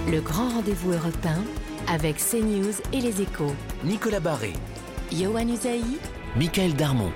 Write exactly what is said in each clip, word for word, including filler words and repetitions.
Le grand rendez-vous européen avec CNews et Les Échos. Nicolas Barré, Yohann Usaï, Michaël Darmon.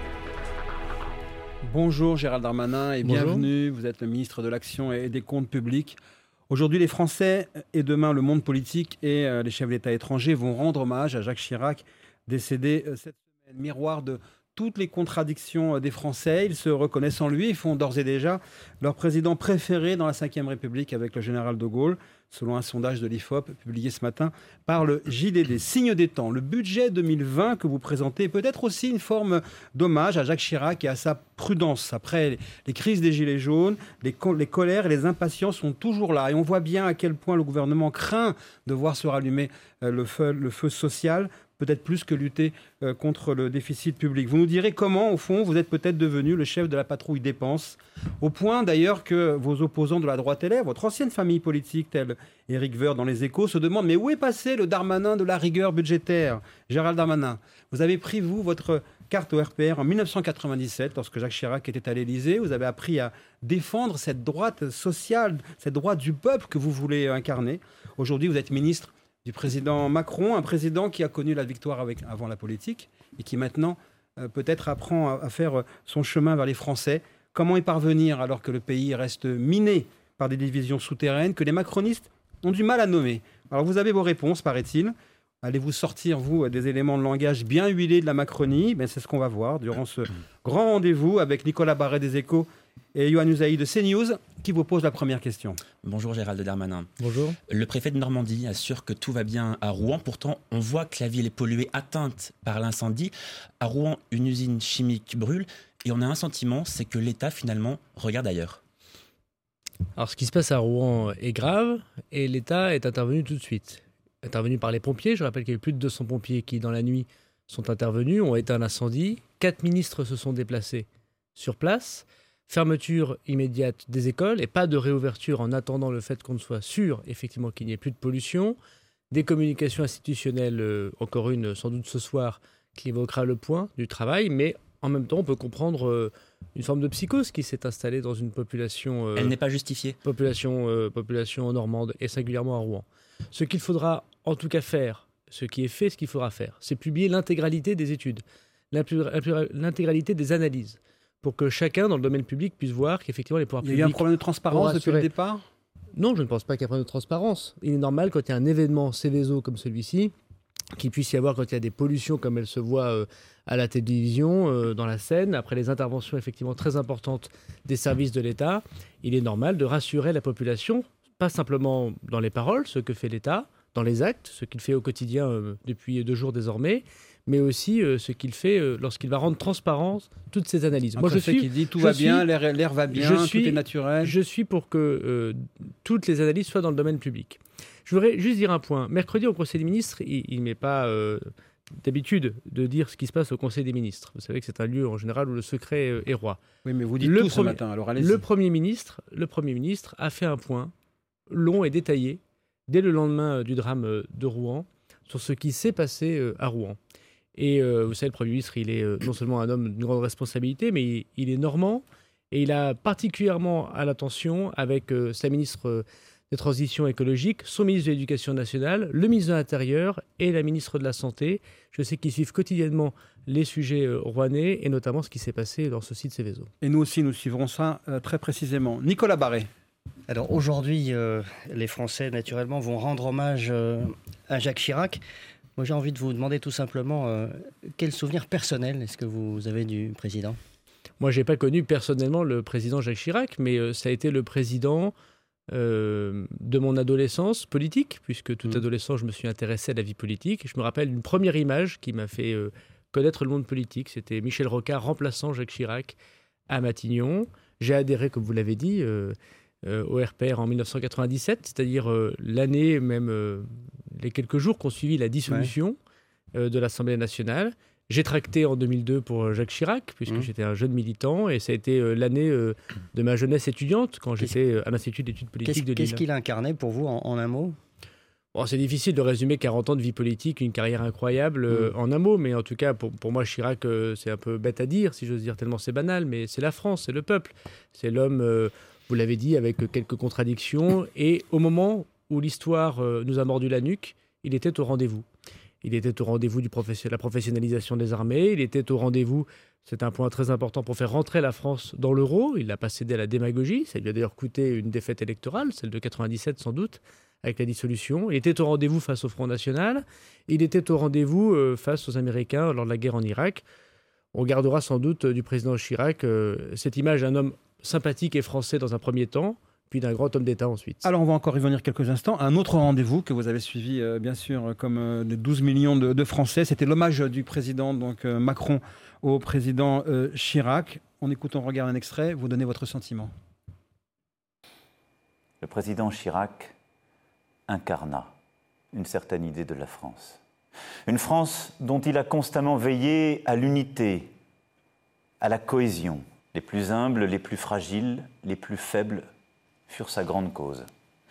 Bonjour Gérald Darmanin et Bonjour. bienvenue. Vous êtes le ministre de l'Action et des Comptes Publics. Aujourd'hui, les Français et demain le monde politique et les chefs d'État étrangers vont rendre hommage à Jacques Chirac, décédé cette semaine. Miroir de toutes les contradictions des Français, ils se reconnaissent en lui et font d'ores et déjà leur président préféré dans la cinquième République avec le général de Gaulle, selon un sondage de l'I F O P publié ce matin par le J D D. Signe des temps, le budget deux mille vingt que vous présentez est peut-être aussi une forme d'hommage à Jacques Chirac et à sa prudence. Après les crises des Gilets jaunes, les, co- les colères et les impatiences sont toujours là. Et on voit bien à quel point le gouvernement craint de voir se rallumer euh, le feu, le feu social, peut-être plus que lutter euh, contre le déficit public. Vous nous direz comment, au fond, vous êtes peut-être devenu le chef de la patrouille dépenses, au point d'ailleurs que vos opposants de la droite L R, votre ancienne famille politique, telle Éric Woerth dans Les Échos, se demandent « Mais où est passé le Darmanin de la rigueur budgétaire ?» Gérald Darmanin, vous avez pris, vous, votre carte au R P R en dix-neuf cent quatre-vingt-dix-sept, lorsque Jacques Chirac était à l'Élysée. Vous avez appris à défendre cette droite sociale, cette droite du peuple que vous voulez incarner. Aujourd'hui, vous êtes ministre du président Macron, un président qui a connu la victoire avec, avant la politique et qui maintenant euh, peut-être apprend à, à faire son chemin vers les Français. Comment y parvenir alors que le pays reste miné par des divisions souterraines que les macronistes ont du mal à nommer? Alors vous avez vos réponses, paraît-il. Allez-vous sortir, vous, des éléments de langage bien huilés de la Macronie? Ben, c'est ce qu'on va voir durant ce grand rendez-vous avec Nicolas Barré des Échos et Yohann Usaï de CNews qui vous pose la première question. Bonjour Gérald Darmanin. Bonjour. Le préfet de Normandie assure que tout va bien à Rouen. Pourtant, on voit que la ville est polluée, atteinte par l'incendie. À Rouen, une usine chimique brûle et on a un sentiment, c'est que l'État finalement regarde ailleurs. Alors, ce qui se passe à Rouen est grave et l'État est intervenu tout de suite. Intervenu par les pompiers. Je rappelle qu'il y a eu plus de deux cents pompiers qui, dans la nuit, sont intervenus, ont éteint l'incendie. Quatre ministres se sont déplacés sur place. Fermeture immédiate des écoles et pas de réouverture en attendant le fait qu'on ne soit sûr, effectivement, qu'il n'y ait plus de pollution. Des communications institutionnelles, euh, encore une sans doute ce soir, qui évoquera le point du travail, mais en même temps, on peut comprendre euh, une forme de psychose qui s'est installée dans une population... Euh, Elle n'est pas justifiée. Population, euh, population normande et singulièrement à Rouen. Ce qu'il faudra en tout cas faire, ce qui est fait, ce qu'il faudra faire, c'est publier l'intégralité des études, l'intégralité des analyses, pour que chacun dans le domaine public puisse voir qu'effectivement les pouvoirs publics... Il y a eu un problème de transparence depuis le départ ? Non, je ne pense pas qu'il y ait un problème de transparence. Il est normal quand il y a un événement Céveso comme celui-ci, qu'il puisse y avoir quand il y a des pollutions comme elles se voient euh, à la télévision, euh, dans la scène, après les interventions effectivement très importantes des services de l'État, il est normal de rassurer la population, pas simplement dans les paroles, ce que fait l'État, dans les actes, ce qu'il fait au quotidien euh, depuis deux jours désormais, mais aussi euh, ce qu'il fait euh, lorsqu'il va rendre transparente toutes ces analyses. Un Moi, je suis qui dit tout je va suis, bien, l'air, l'air va bien, je suis, tout est naturel. Je suis pour que euh, toutes les analyses soient dans le domaine public. Je voudrais juste dire un point. Mercredi, au Conseil des ministres, il ne met pas euh, d'habitude de dire ce qui se passe au Conseil des ministres. Vous savez que c'est un lieu en général où le secret euh, est roi. Oui, mais vous dites le tout premier, ce matin, alors allez-y. Le Premier ministre, le Premier ministre a fait un point long et détaillé dès le lendemain du drame de Rouen sur ce qui s'est passé euh, à Rouen. Et euh, vous savez, le Premier ministre, il est euh, non seulement un homme d'une grande responsabilité, mais il, il est normand. Et il a particulièrement à l'attention, avec euh, sa ministre euh, des Transitions écologiques, son ministre de l'Éducation nationale, le ministre de l'Intérieur et la ministre de la Santé. Je sais qu'ils suivent quotidiennement les sujets euh, rouennais et notamment ce qui s'est passé dans ce site Céveso. Et nous aussi, nous suivrons ça euh, très précisément. Nicolas Barré. Alors aujourd'hui, euh, les Français, naturellement, vont rendre hommage euh, à Jacques Chirac. Moi, j'ai envie de vous demander tout simplement euh, quel souvenir personnel est-ce que vous avez du président ? Moi, je n'ai pas connu personnellement le président Jacques Chirac, mais euh, ça a été le président euh, de mon adolescence politique, puisque tout mmh. adolescent, je me suis intéressé à la vie politique. Je me rappelle une première image qui m'a fait euh, connaître le monde politique. C'était Michel Rocard remplaçant Jacques Chirac à Matignon. J'ai adhéré, comme vous l'avez dit, euh, euh, au R P R en dix-neuf cent quatre-vingt-dix-sept, c'est-à-dire euh, l'année, même euh, les quelques jours qui ont suivi la dissolution ouais. euh, de l'Assemblée nationale. J'ai tracté en deux mille deux pour Jacques Chirac, puisque mmh. j'étais un jeune militant, et ça a été euh, l'année euh, de ma jeunesse étudiante, quand qu'est-ce, j'étais euh, à l'Institut d'études politiques qu'est-ce, de Lille. Qu'est-ce qu'il a incarné pour vous, en, en un mot ? Bon, c'est difficile de résumer quarante ans de vie politique, une carrière incroyable, euh, mmh. en un mot, mais en tout cas, pour, pour moi, Chirac, euh, c'est un peu bête à dire, si j'ose dire, tellement c'est banal, mais c'est la France, c'est le peuple. C'est l'homme, euh, vous l'avez dit, avec quelques contradictions, et au moment où l'histoire euh, nous a mordu la nuque, il était au rendez-vous. Il était au rendez-vous de profession- la professionnalisation des armées, il était au rendez-vous, c'est un point très important, pour faire rentrer la France dans l'euro. Il n'a pas cédé à la démagogie, ça lui a d'ailleurs coûté une défaite électorale, celle de quatre-vingt-dix-sept sans doute, avec la dissolution. Il était au rendez-vous face au Front National, il était au rendez-vous euh, face aux Américains lors de la guerre en Irak. On gardera sans doute euh, du président Chirac euh, cette image d'un homme sympathique et français dans un premier temps, puis d'un grand homme d'État ensuite. Alors on va encore y venir quelques instants. Un autre rendez-vous que vous avez suivi, euh, bien sûr, comme euh, les douze millions de, de Français, c'était l'hommage du président donc, euh, Macron au président euh, Chirac. On écoute, on regarde un extrait, vous donnez votre sentiment. Le président Chirac incarna une certaine idée de la France. Une France dont il a constamment veillé à l'unité, à la cohésion. Les plus humbles, les plus fragiles, les plus faibles furent sa grande cause.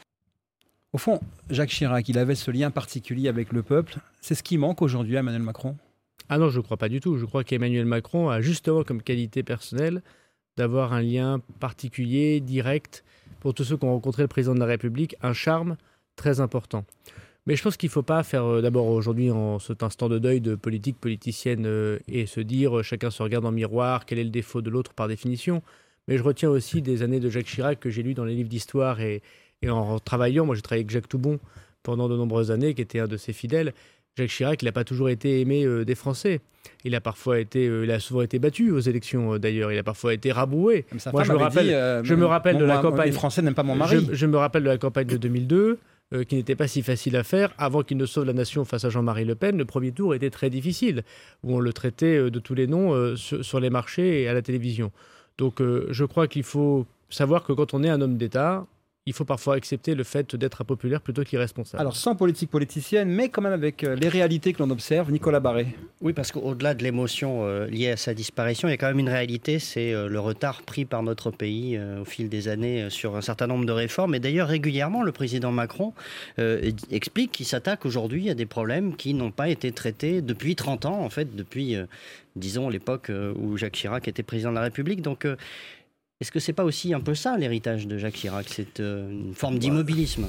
Au fond, Jacques Chirac, il avait ce lien particulier avec le peuple. C'est ce qui manque aujourd'hui à Emmanuel Macron ? Ah non, je ne crois pas du tout. Je crois qu'Emmanuel Macron a justement comme qualité personnelle d'avoir un lien particulier, direct, pour tous ceux qui ont rencontré le président de la République, un charme très important. Mais je pense qu'il ne faut pas faire euh, d'abord aujourd'hui en cet instant de deuil de politique politicienne euh, et se dire euh, chacun se regarde en miroir, quel est le défaut de l'autre par définition. Mais je retiens aussi des années de Jacques Chirac que j'ai lues dans les livres d'histoire et, et en travaillant. Moi, j'ai travaillé avec Jacques Toubon pendant de nombreuses années, qui était un de ses fidèles. Jacques Chirac, il n'a pas toujours été aimé euh, des Français. Il a parfois été, euh, il a souvent été battu aux élections euh, d'ailleurs. Il a parfois été rabroué. Moi, je me rappelle, dit, euh, je me rappelle de la moi, campagne. Les Français n'aiment pas mon mari. Je, je me rappelle de la campagne de deux mille deux. Euh, qui n'était pas si facile à faire, avant qu'il ne sauve la nation face à Jean-Marie Le Pen. Le premier tour était très difficile, où on le traitait euh, de tous les noms euh, sur, sur les marchés et à la télévision. Donc euh, je crois qu'il faut savoir que quand on est un homme d'État, il faut parfois accepter le fait d'être impopulaire plutôt qu'irresponsable. Alors sans politique politicienne, mais quand même avec euh, les réalités que l'on observe. Nicolas Barré. Oui, parce qu'au-delà de l'émotion euh, liée à sa disparition, il y a quand même une réalité, c'est euh, le retard pris par notre pays euh, au fil des années euh, sur un certain nombre de réformes. Et d'ailleurs, régulièrement, le président Macron euh, explique qu'il s'attaque aujourd'hui à des problèmes qui n'ont pas été traités depuis trente ans, en fait, depuis, euh, disons, l'époque euh, où Jacques Chirac était président de la République. Donc, euh, est-ce que c'est pas aussi un peu ça l'héritage de Jacques Chirac ? C'est euh, une forme d'immobilisme.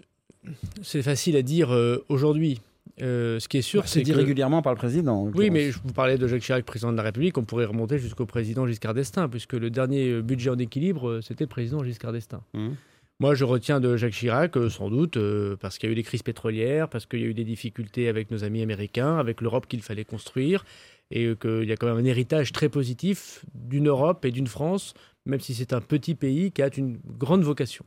C'est facile à dire euh, aujourd'hui. Euh, ce qui est sûr, bah, c'est, c'est dit que... régulièrement par le président. Oui, mais je vous parlais de Jacques Chirac, président de la République. On pourrait remonter jusqu'au président Giscard d'Estaing, puisque le dernier budget en équilibre, c'était le président Giscard d'Estaing. Mmh. Moi, je retiens de Jacques Chirac, euh, sans doute, euh, parce qu'il y a eu des crises pétrolières, parce qu'il y a eu des difficultés avec nos amis américains, avec l'Europe qu'il fallait construire, et euh, qu'il y a quand même un héritage très positif d'une Europe et d'une France, même si c'est un petit pays qui a une grande vocation.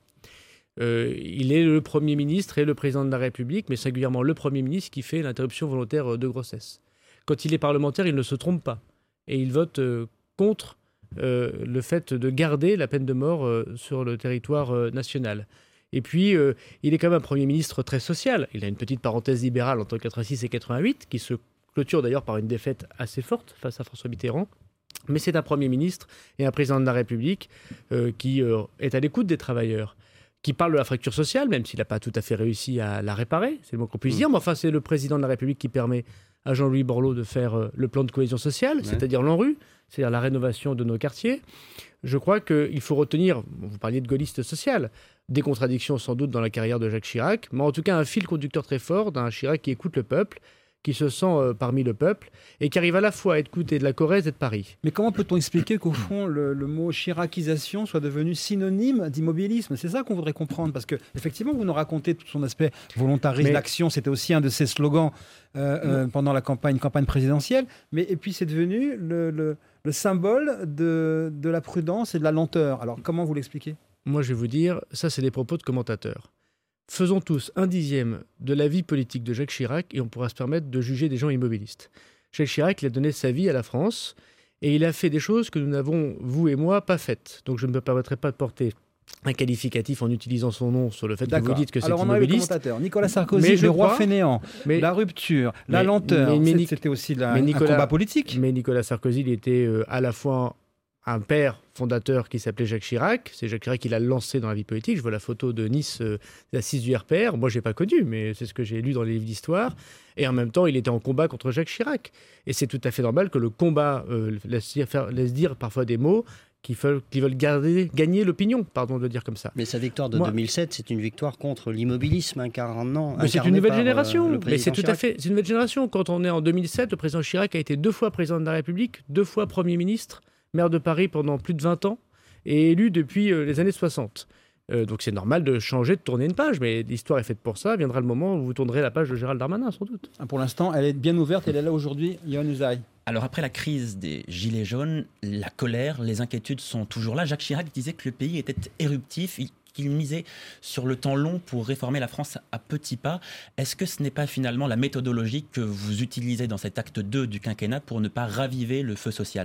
Euh, il est le Premier ministre et le Président de la République, mais singulièrement le Premier ministre qui fait l'interruption volontaire de grossesse. Quand il est parlementaire, il ne se trompe pas. Et il vote euh, contre euh, le fait de garder la peine de mort euh, sur le territoire euh, national. Et puis, euh, il est quand même un Premier ministre très social. Il a une petite parenthèse libérale entre quatre-vingt-six et quatre-vingt-huit, qui se clôture d'ailleurs par une défaite assez forte face à François Mitterrand. Mais c'est un Premier ministre et un Président de la République euh, qui euh, est à l'écoute des travailleurs, qui parle de la fracture sociale, même s'il n'a pas tout à fait réussi à la réparer, c'est le mot qu'on puisse mmh. dire, mais enfin c'est le Président de la République qui permet à Jean-Louis Borloo de faire euh, le plan de cohésion sociale, ouais. c'est-à-dire l'ANRU, c'est-à-dire la rénovation de nos quartiers. Je crois qu'il faut retenir, vous parliez de gaulliste social, des contradictions sans doute dans la carrière de Jacques Chirac, mais en tout cas un fil conducteur très fort d'un Chirac qui écoute le peuple, qui se sent euh, parmi le peuple et qui arrive à la fois à écouter de la Corrèze et de Paris. Mais comment peut-on expliquer qu'au fond, le, le mot chiracisation soit devenu synonyme d'immobilisme ? C'est ça qu'on voudrait comprendre, parce que effectivement, vous nous racontez tout son aspect volontariste, mais... l'action, c'était aussi un de ses slogans euh, euh, pendant la campagne, campagne présidentielle, mais et puis c'est devenu le, le, le symbole de, de la prudence et de la lenteur. Alors comment vous l'expliquez ? Moi, je vais vous dire, ça c'est des propos de commentateurs. Faisons tous un dixième de la vie politique de Jacques Chirac et on pourra se permettre de juger des gens immobilistes. Jacques Chirac, il a donné sa vie à la France et il a fait des choses que nous n'avons, vous et moi, pas faites. Donc je ne me permettrai pas de porter un qualificatif en utilisant son nom sur le fait D'accord. que vous dites que Alors c'est on immobiliste. A les commentateurs. Nicolas Sarkozy, le roi fainéant, mais, la rupture, mais, la lenteur, mais, mais, c'était aussi la, Nicolas, un combat politique. Mais Nicolas Sarkozy, il était euh, à la fois un père fondateur qui s'appelait Jacques Chirac. C'est Jacques Chirac qui l'a lancé dans la vie politique. Je vois la photo de Nice, euh, l'assise du R P R. Moi, je n'ai pas connu, mais c'est ce que j'ai lu dans les livres d'histoire. Et en même temps, il était en combat contre Jacques Chirac. Et c'est tout à fait normal que le combat euh, laisse, dire, faire, laisse dire parfois des mots qui veulent, qui veulent garder, gagner l'opinion, pardon de le dire comme ça. Mais sa victoire de Moi, deux mille sept, c'est une victoire contre l'immobilisme incarnant. Mais c'est une nouvelle génération. Euh, mais c'est tout à fait, c'est une nouvelle génération. Quand on est en deux mille sept, le président Chirac a été deux fois président de la République, deux fois Premier ministre, maire de Paris pendant plus de vingt ans, et élu depuis euh, les années soixante. Euh, donc c'est normal de changer, de tourner une page, mais l'histoire est faite pour ça. Viendra le moment où vous tournerez la page de Gérald Darmanin, sans doute. Pour l'instant, elle est bien ouverte, elle est là aujourd'hui, Yohann Usaï. Alors après la crise des Gilets jaunes, la colère, les inquiétudes sont toujours là. Jacques Chirac disait que le pays était éruptif, qu'il misait sur le temps long pour réformer la France à petits pas. Est-ce que ce n'est pas finalement la méthodologie que vous utilisez dans cet acte deux du quinquennat pour ne pas raviver le feu social ?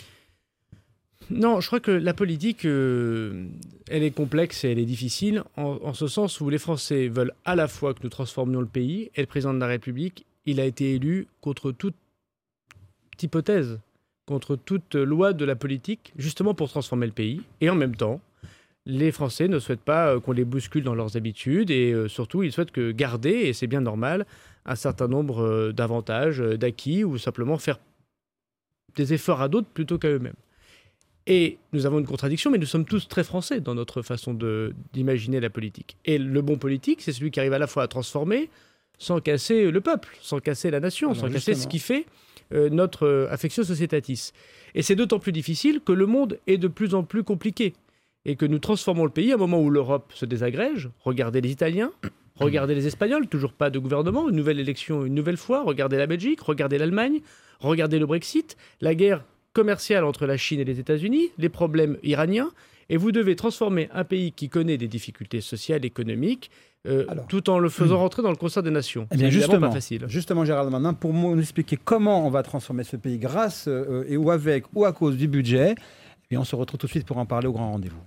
Non, je crois que la politique, euh, elle est complexe et elle est difficile, en, en ce sens où les Français veulent à la fois que nous transformions le pays, et le président de la République, il a été élu contre toute hypothèse, contre toute loi de la politique, justement pour transformer le pays. Et en même temps, les Français ne souhaitent pas euh, qu'on les bouscule dans leurs habitudes, et euh, surtout, ils souhaitent que garder, et c'est bien normal, un certain nombre euh, d'avantages, euh, d'acquis, ou simplement faire des efforts à d'autres plutôt qu'à eux-mêmes. Et nous avons une contradiction, mais nous sommes tous très français dans notre façon de, d'imaginer la politique. Et le bon politique, c'est celui qui arrive à la fois à transformer sans casser le peuple, sans casser la nation, Alors sans justement. casser ce qui fait euh, notre euh, affectio societatis. Et c'est d'autant plus difficile que le monde est de plus en plus compliqué et que nous transformons le pays à un moment où l'Europe se désagrège. Regardez les Italiens, regardez les Espagnols, toujours pas de gouvernement, une nouvelle élection une nouvelle fois, regardez la Belgique, regardez l'Allemagne, regardez le Brexit, la guerre commerciale entre la Chine et les États-Unis, les problèmes iraniens, et vous devez transformer un pays qui connaît des difficultés sociales, économiques, euh, Alors, tout en le faisant hum. rentrer dans le concert des nations. Eh bien c'est justement, pas facile. Justement, Gérald Darmanin, pour nous expliquer comment on va transformer ce pays grâce euh, et ou avec ou à cause du budget, et on se retrouve tout de suite pour en parler au grand rendez-vous.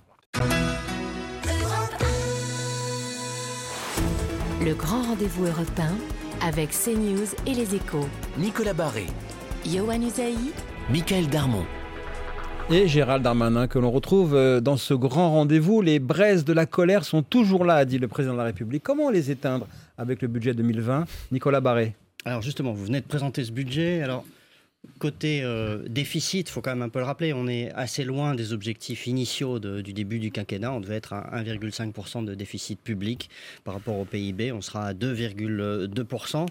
Le grand rendez-vous européen avec CNews et les Échos. Nicolas Barré, Yohann Usaï, Michael Darmon et Gérald Darmanin que l'on retrouve dans ce grand rendez-vous. Les braises de la colère sont toujours là, dit le président de la République. Comment les éteindre avec le budget deux mille vingt ? Nicolas Barré. Alors justement, vous venez de présenter ce budget. Alors côté euh, déficit, il faut quand même un peu le rappeler, on est assez loin des objectifs initiaux de, du début du quinquennat. On devait être à un virgule cinq pour cent de déficit public par rapport au P I B. On sera à deux virgule deux pour cent.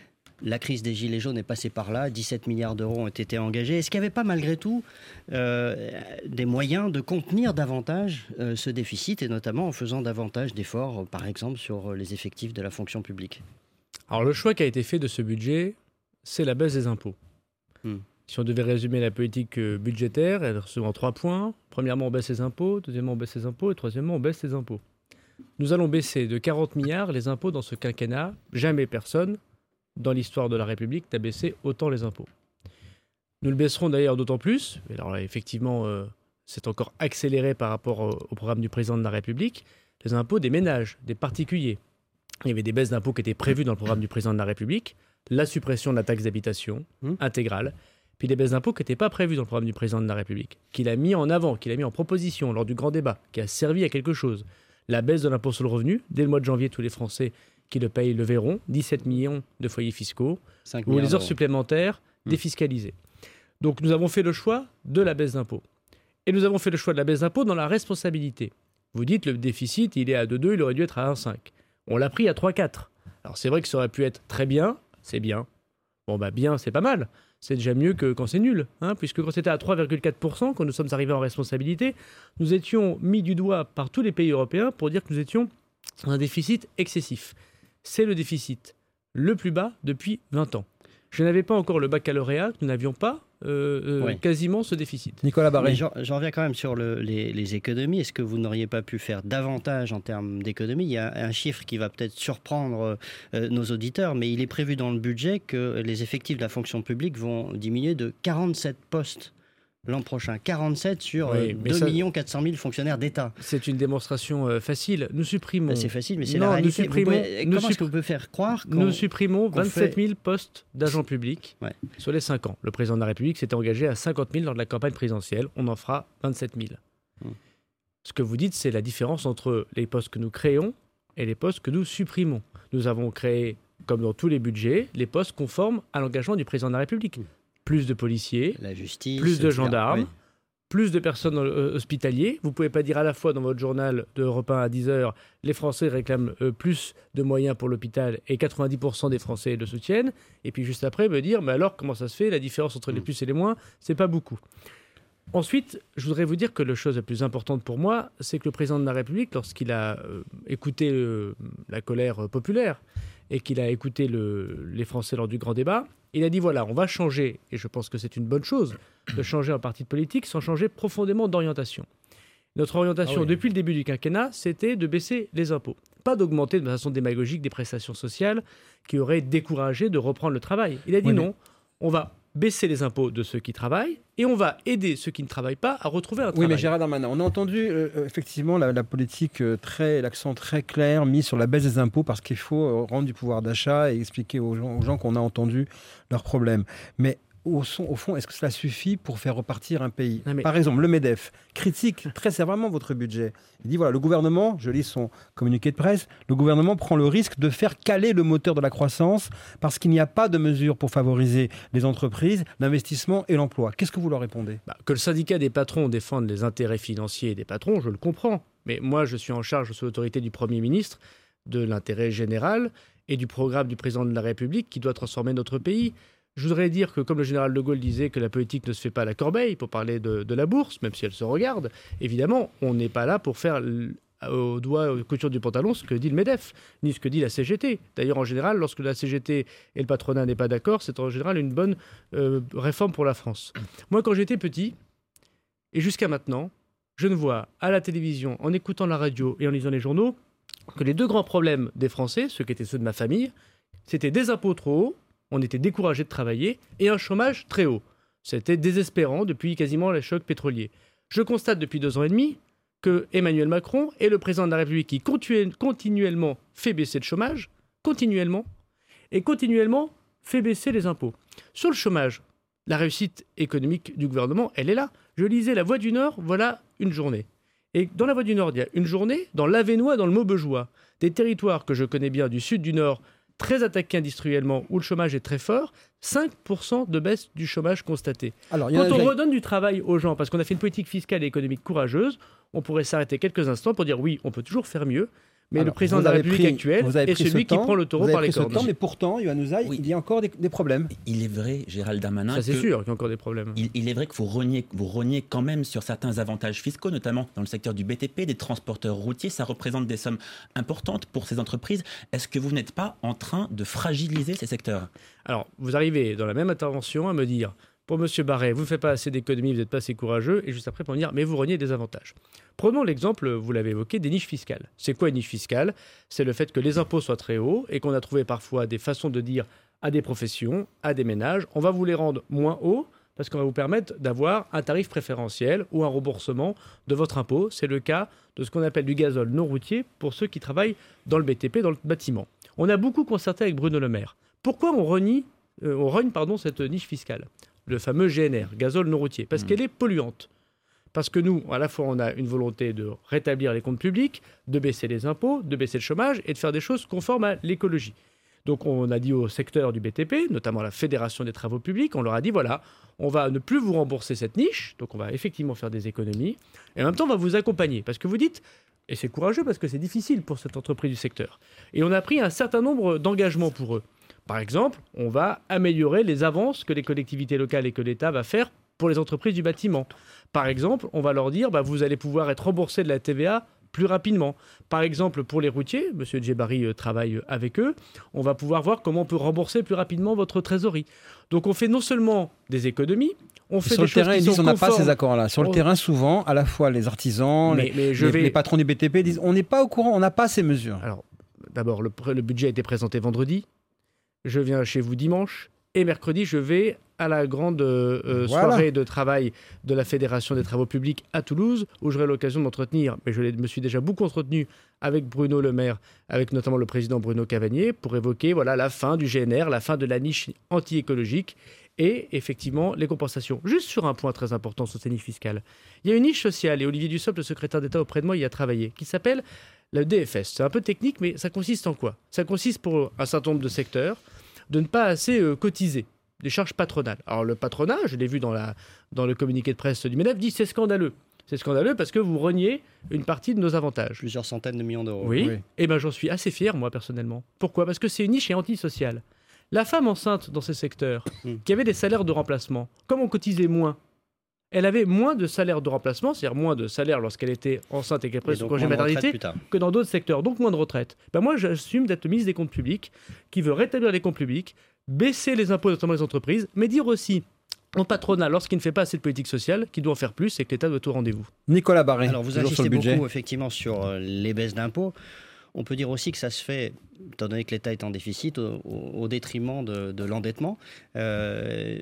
La crise des Gilets jaunes est passée par là, dix-sept milliards d'euros ont été engagés. Est-ce qu'il n'y avait pas malgré tout euh, des moyens de contenir davantage euh, ce déficit, et notamment en faisant davantage d'efforts, par exemple, sur les effectifs de la fonction publique ? Alors le choix qui a été fait de ce budget, c'est la baisse des impôts. Hmm. Si on devait résumer la politique budgétaire, elle se résume en trois points. Premièrement, on baisse les impôts. Deuxièmement, on baisse les impôts. Et troisièmement, on baisse les impôts. Nous allons baisser de quarante milliards les impôts dans ce quinquennat. Jamais personne dans l'histoire de la République n'a baissé autant les impôts. Nous le baisserons d'ailleurs d'autant plus, et alors là, effectivement, euh, c'est encore accéléré par rapport au, au programme du président de la République, les impôts des ménages, des particuliers. Il y avait des baisses d'impôts qui étaient prévues dans le programme du président de la République, la suppression de la taxe d'habitation mmh. intégrale, puis des baisses d'impôts qui n'étaient pas prévues dans le programme du président de la République, qu'il a mis en avant, qu'il a mis en proposition lors du grand débat, qui a servi à quelque chose. La baisse de l'impôt sur le revenu, dès le mois de janvier, tous les Français qui le payent le verront, dix-sept millions de foyers fiscaux, ou les heures supplémentaires mmh. défiscalisées. Donc nous avons fait le choix de la baisse d'impôts. Et nous avons fait le choix de la baisse d'impôts dans la responsabilité. Vous dites le déficit, il est à deux virgule deux, il aurait dû être à un virgule cinq. On l'a pris à trois virgule quatre. Alors c'est vrai que ça aurait pu être très bien, c'est bien. Bon bah bien, c'est pas mal. C'est déjà mieux que quand c'est nul, hein, puisque quand c'était à trois virgule quatre pour cent, quand nous sommes arrivés en responsabilité, nous étions mis du doigt par tous les pays européens pour dire que nous étions dans un déficit excessif. C'est le déficit le plus bas depuis vingt ans. Je n'avais pas encore le baccalauréat, nous n'avions pas euh, euh, oui. quasiment ce déficit. Nicolas Barré. J'en, j'en reviens quand même sur le, les, les économies. Est-ce que vous n'auriez pas pu faire davantage en termes d'économies ? Il y a un chiffre qui va peut-être surprendre euh, nos auditeurs, mais il est prévu dans le budget que les effectifs de la fonction publique vont diminuer de quarante-sept postes l'an prochain, quarante-sept sur oui, deux millions quatre cent mille fonctionnaires d'État. C'est une démonstration euh, facile. Nous supprimons... Ben c'est facile, mais c'est non, la réalité. Nous supprimons... Pouvez... Nous Comment supp... est-ce que vous pouvez faire croire qu'on... Nous supprimons vingt-sept mille fait... postes d'agents publics ouais. sur les cinq ans. Le président de la République s'était engagé à cinquante mille lors de la campagne présidentielle. On en fera vingt-sept mille. Hum. Ce que vous dites, c'est la différence entre les postes que nous créons et les postes que nous supprimons. Nous avons créé, comme dans tous les budgets, les postes conformes à l'engagement du président de la République. Hum. Plus de policiers, la justice, plus de gendarmes, oui. plus de personnes euh, hospitaliers. Vous ne pouvez pas dire à la fois dans votre journal de Europe un à dix heures, les Français réclament euh, plus de moyens pour l'hôpital et quatre-vingt-dix pour cent des Français le soutiennent. Et puis juste après, me dire, mais alors comment ça se fait? La différence entre les plus et les moins, c'est pas beaucoup. Ensuite, je voudrais vous dire que la chose la plus importante pour moi, c'est que le président de la République, lorsqu'il a euh, écouté euh, la colère euh, populaire et qu'il a écouté le, les Français lors du grand débat, il a dit voilà, on va changer, et je pense que c'est une bonne chose de changer un parti de politique sans changer profondément d'orientation. Notre orientation ah oui. depuis le début du quinquennat, c'était de baisser les impôts. Pas d'augmenter de façon démagogique des prestations sociales qui auraient découragé de reprendre le travail. Il a dit oui, non, mais... on va baisser les impôts de ceux qui travaillent et on va aider ceux qui ne travaillent pas à retrouver un oui, travail. Oui, mais Gérald Darmanin, on a entendu euh, effectivement la, la politique euh, très, l'accent très clair mis sur la baisse des impôts parce qu'il faut euh, rendre du pouvoir d'achat et expliquer aux gens, aux gens qu'on a entendu leurs problèmes. Mais au, son, au fond, est-ce que cela suffit pour faire repartir un pays? mais... Par exemple, le MEDEF critique très sévèrement votre budget. Il dit voilà, le gouvernement, je lis son communiqué de presse, le gouvernement prend le risque de faire caler le moteur de la croissance parce qu'il n'y a pas de mesures pour favoriser les entreprises, l'investissement et l'emploi. Qu'est-ce que vous leur répondez? bah, Que le syndicat des patrons défende les intérêts financiers des patrons, je le comprends. Mais moi, je suis en charge sous l'autorité du Premier ministre de l'intérêt général et du programme du président de la République qui doit transformer notre pays. Je voudrais dire que, comme le général de Gaulle disait que la politique ne se fait pas à la corbeille, pour parler de, de la bourse, même si elle se regarde, évidemment, on n'est pas là pour faire au doigt, aux coutures du pantalon, ce que dit le MEDEF, ni ce que dit la C G T. D'ailleurs, en général, lorsque la C G T et le patronat n'est pas d'accord, c'est en général une bonne euh, réforme pour la France. Moi, quand j'étais petit, et jusqu'à maintenant, je ne vois à la télévision, en écoutant la radio et en lisant les journaux, que les deux grands problèmes des Français, ceux qui étaient ceux de ma famille, c'était des impôts trop hauts, on était découragé de travailler, et un chômage très haut. C'était désespérant depuis quasiment les chocs pétroliers. Je constate depuis deux ans et demi que Emmanuel Macron est le président de la République qui continue, continuellement fait baisser le chômage, continuellement, et continuellement fait baisser les impôts. Sur le chômage, la réussite économique du gouvernement, elle est là. Je lisais La Voix du Nord, voilà une journée. Et dans La Voix du Nord, il y a une journée, dans l'Avesnois, dans le Maubeugeois, des territoires que je connais bien du sud du Nord, très attaqué industriellement, où le chômage est très fort, cinq pour cent de baisse du chômage constaté. Alors, Quand on redonne du travail aux gens, parce qu'on a fait une politique fiscale et économique courageuse, on pourrait s'arrêter quelques instants pour dire oui, on peut toujours faire mieux, mais Alors, le président de la République pris, actuelle est celui qui prend le taureau par les cornes. Mais pourtant, Yohann Usaï, oui. il y a encore des, des problèmes. Il est vrai, Gérald Darmanin. Ça, c'est sûr qu'il y a encore des problèmes. Il, il est vrai que vous reniez, vous reniez quand même sur certains avantages fiscaux, notamment dans le secteur du B T P, des transporteurs routiers. Ça représente des sommes importantes pour ces entreprises. Est-ce que vous n'êtes pas en train de fragiliser ces secteurs? Alors, vous arrivez dans la même intervention à me dire pour M. Barret, vous ne faites pas assez d'économies, vous n'êtes pas assez courageux, et juste après pour me dire, mais vous reniez des avantages. Prenons l'exemple, vous l'avez évoqué, des niches fiscales. C'est quoi une niche fiscale? C'est le fait que les impôts soient très hauts et qu'on a trouvé parfois des façons de dire à des professions, à des ménages, on va vous les rendre moins hauts parce qu'on va vous permettre d'avoir un tarif préférentiel ou un remboursement de votre impôt. C'est le cas de ce qu'on appelle du gazole non routier pour ceux qui travaillent dans le B T P, dans le bâtiment. On a beaucoup concerté avec Bruno Le Maire. Pourquoi on renie, euh, on rogne pardon, cette niche fiscale? Le fameux G N R, gazole non routier, parce mmh. qu'elle est polluante. Parce que nous, à la fois, on a une volonté de rétablir les comptes publics, de baisser les impôts, de baisser le chômage et de faire des choses conformes à l'écologie. Donc on a dit au secteur du B T P, notamment la Fédération des travaux publics, on leur a dit voilà, on va ne plus vous rembourser cette niche, donc on va effectivement faire des économies, et en même temps on va vous accompagner. Parce que vous dites, et c'est courageux parce que c'est difficile pour cette entreprise du secteur, et on a pris un certain nombre d'engagements pour eux. Par exemple, on va améliorer les avances que les collectivités locales et que l'État va faire pour les entreprises du bâtiment. Par exemple, on va leur dire, bah, vous allez pouvoir être remboursé de la T V A plus rapidement. Par exemple, pour les routiers, M. Djebari euh, travaille avec eux, on va pouvoir voir comment on peut rembourser plus rapidement votre trésorerie. Donc on fait non seulement des économies, on fait sur des le choses terrain, qui ils disent sont on n'a conformes. pas ces accords-là. Sur le on... terrain, souvent, à la fois les artisans, mais, les, mais je les, vais... les patrons du B T P disent on n'est pas au courant, on n'a pas ces mesures. Alors, d'abord, le, le budget a été présenté vendredi. Je viens chez vous dimanche. Et mercredi, je vais à la grande euh, voilà. soirée de travail de la Fédération des travaux publics à Toulouse, où j'aurai l'occasion de m'entretenir, mais je me suis déjà beaucoup entretenu avec Bruno Le Maire, avec notamment le président Bruno Cavagné, pour évoquer voilà, la fin du G N R, la fin de la niche anti-écologique et effectivement les compensations. Juste sur un point très important sur ces niches fiscales. Il y a une niche sociale, et Olivier Dussopt, le secrétaire d'État auprès de moi, y a travaillé, qui s'appelle la D F S. C'est un peu technique, mais ça consiste en quoi? Ça consiste pour un certain nombre de secteurs de ne pas assez euh, cotiser. des charges patronales. Alors le patronat, je l'ai vu dans, la, dans le communiqué de presse du MEDEF, dit c'est scandaleux. C'est scandaleux parce que vous reniez une partie de nos avantages. Plusieurs centaines de millions d'euros. Oui, Oui. et bien j'en suis assez fier, moi, personnellement. Pourquoi ? Parce que c'est une niche et antisociale. La femme enceinte dans ces secteurs, Mm. qui avait des salaires de remplacement, comme on cotisait moins, elle avait moins de salaires de remplacement, c'est-à-dire moins de salaire lorsqu'elle était enceinte et qu'elle prenait Et son donc congé moins de retraite maternité, plus tard. que dans d'autres secteurs, donc moins de retraite. Ben moi, j'assume d'être le ministre des Comptes publics, qui veut rétablir les comptes publics, baisser les impôts, notamment les entreprises, mais dire aussi au patronat, lorsqu'il ne fait pas assez de politique sociale, qu'il doit en faire plus et que l'État doit être au rendez-vous. Nicolas Barré, Alors vous toujours sur insistez le budget. beaucoup effectivement sur euh, les baisses d'impôts. On peut dire aussi que ça se fait, étant donné que l'État est en déficit, au, au- au détriment de, de l'endettement. Euh,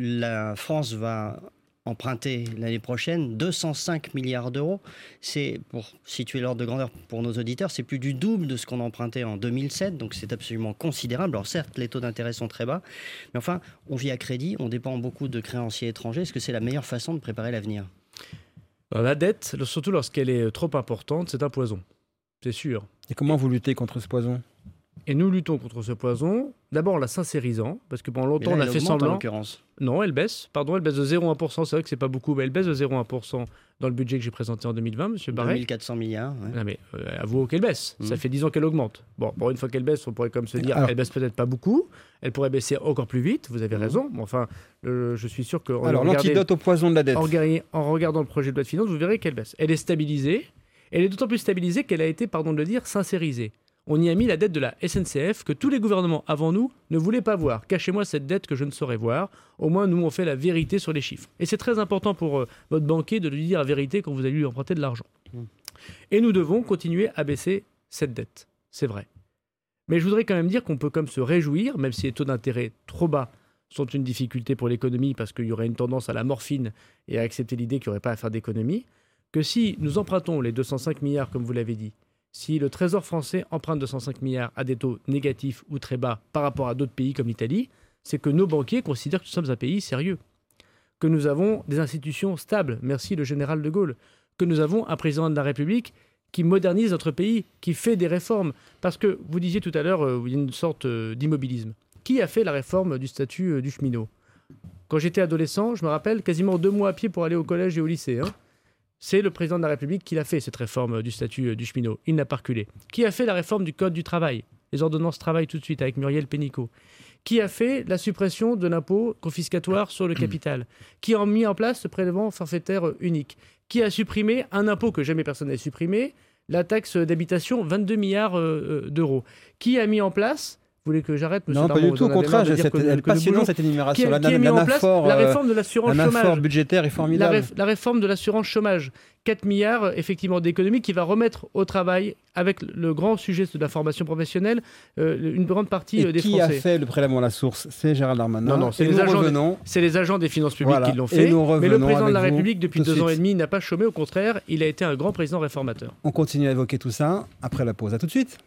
la France va emprunter l'année prochaine deux cent cinq milliards d'euros. C'est, pour situer l'ordre de grandeur pour nos auditeurs, c'est plus du double de ce qu'on a emprunté en deux mille sept, donc c'est absolument considérable. Alors certes, les taux d'intérêt sont très bas, mais enfin, on vit à crédit, on dépend beaucoup de créanciers étrangers. Est-ce que c'est la meilleure façon de préparer l'avenir ? Alors, la dette, surtout lorsqu'elle est trop importante, c'est un poison. C'est sûr. Et comment vous luttez contre ce poison ? Et nous luttons contre ce poison, d'abord en la sincérisant, parce que pendant Mais longtemps là, on a elle fait augmente, en semblant. l'occurrence. Non, elle baisse. Pardon, elle baisse de zéro virgule un pour cent. C'est vrai que c'est pas beaucoup, mais elle baisse de zéro virgule un pour cent dans le budget que j'ai présenté en deux mille vingt, Monsieur deux Barret. mille quatre cents milliards. ouais. Non mais euh, avouons qu'elle baisse. Ça Mhm. fait dix ans qu'elle augmente. Bon, pour une fois qu'elle baisse, on pourrait comme se dire, Alors- elle baisse peut-être pas beaucoup. Elle pourrait baisser encore plus vite. Vous avez Mhm. raison. Mais enfin, euh, je suis sûr que en Alors, regardant- l'antidote au poison de la dette. en, regardant- en regardant le projet de loi de finances, vous verrez qu'elle baisse. Elle est stabilisée. Elle est d'autant plus stabilisée qu'elle a été, pardon de le dire, sincérisée. On y a mis la dette de la S N C F que tous les gouvernements avant nous ne voulaient pas voir. Cachez-moi cette dette que je ne saurais voir. Au moins, nous, on fait la vérité sur les chiffres. Et c'est très important pour euh, votre banquier de lui dire la vérité quand vous allez lui emprunter de l'argent. Mm. Et nous devons continuer à baisser cette dette. C'est vrai. Mais je voudrais quand même dire qu'on peut comme se réjouir, même si les taux d'intérêt trop bas sont une difficulté pour l'économie parce qu'il y aurait une tendance à la morphine et à accepter l'idée qu'il n'y aurait pas à faire d'économie, que si nous empruntons les deux cent cinq milliards, comme vous l'avez dit, si le Trésor français emprunte deux cent cinq milliards à des taux négatifs ou très bas par rapport à d'autres pays comme l'Italie, c'est que nos banquiers considèrent que nous sommes un pays sérieux, que nous avons des institutions stables, merci le général de Gaulle, que nous avons un président de la République qui modernise notre pays, qui fait des réformes. Parce que vous disiez tout à l'heure, euh, il y a une sorte euh, d'immobilisme. Qui a fait la réforme du statut euh, du cheminot ? Quand j'étais adolescent, je me rappelle, quasiment deux mois à pied pour aller au collège et au lycée. Hein. C'est le président de la République qui l'a fait, cette réforme euh, du statut euh, du cheminot. Il n'a pas reculé. Qui a fait la réforme du Code du travail ? Les ordonnances travail tout de suite avec Muriel Pénicaud. Qui a fait la suppression de l'impôt confiscatoire sur le capital ? Qui a mis en place le prélèvement forfaitaire euh, unique ? Qui a supprimé un impôt que jamais personne n'a supprimé, la taxe d'habitation, vingt-deux milliards euh, euh, d'euros. Qui a mis en place, vous voulez que j'arrête, monsieur Non, pas Darmon, du vous tout. en Au avez marre contraire, de dire c'est que nous- que nous passionnant bougeons. cette Qui énumération. a, qui a mis en place la réforme de l'assurance Un chômage. apport budgétaire est La, formidable. réf- la réforme de l'assurance chômage, quatre milliards euh, effectivement d'économie qui va remettre au travail, avec le grand sujet de la formation professionnelle, euh, une grande partie euh, Et des qui a Français. fait le prélèvement à la source ? C'est Gérald Darmanin. Non, non, c'est Et les nous agents de- revenons. C'est les agents des finances publiques Voilà. qui l'ont Et fait. nous Mais le revenons président de la avec vous République, depuis tout de deux ans suite. et demi, n'a pas chômé. Au contraire, il a été un grand président réformateur. On continue à évoquer tout ça après la pause. À tout de suite.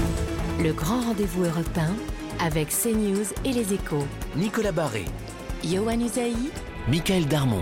Le grand rendez-vous européen avec CNews et les échos. Nicolas Barré, Yohann Usaï, Michael Darmon.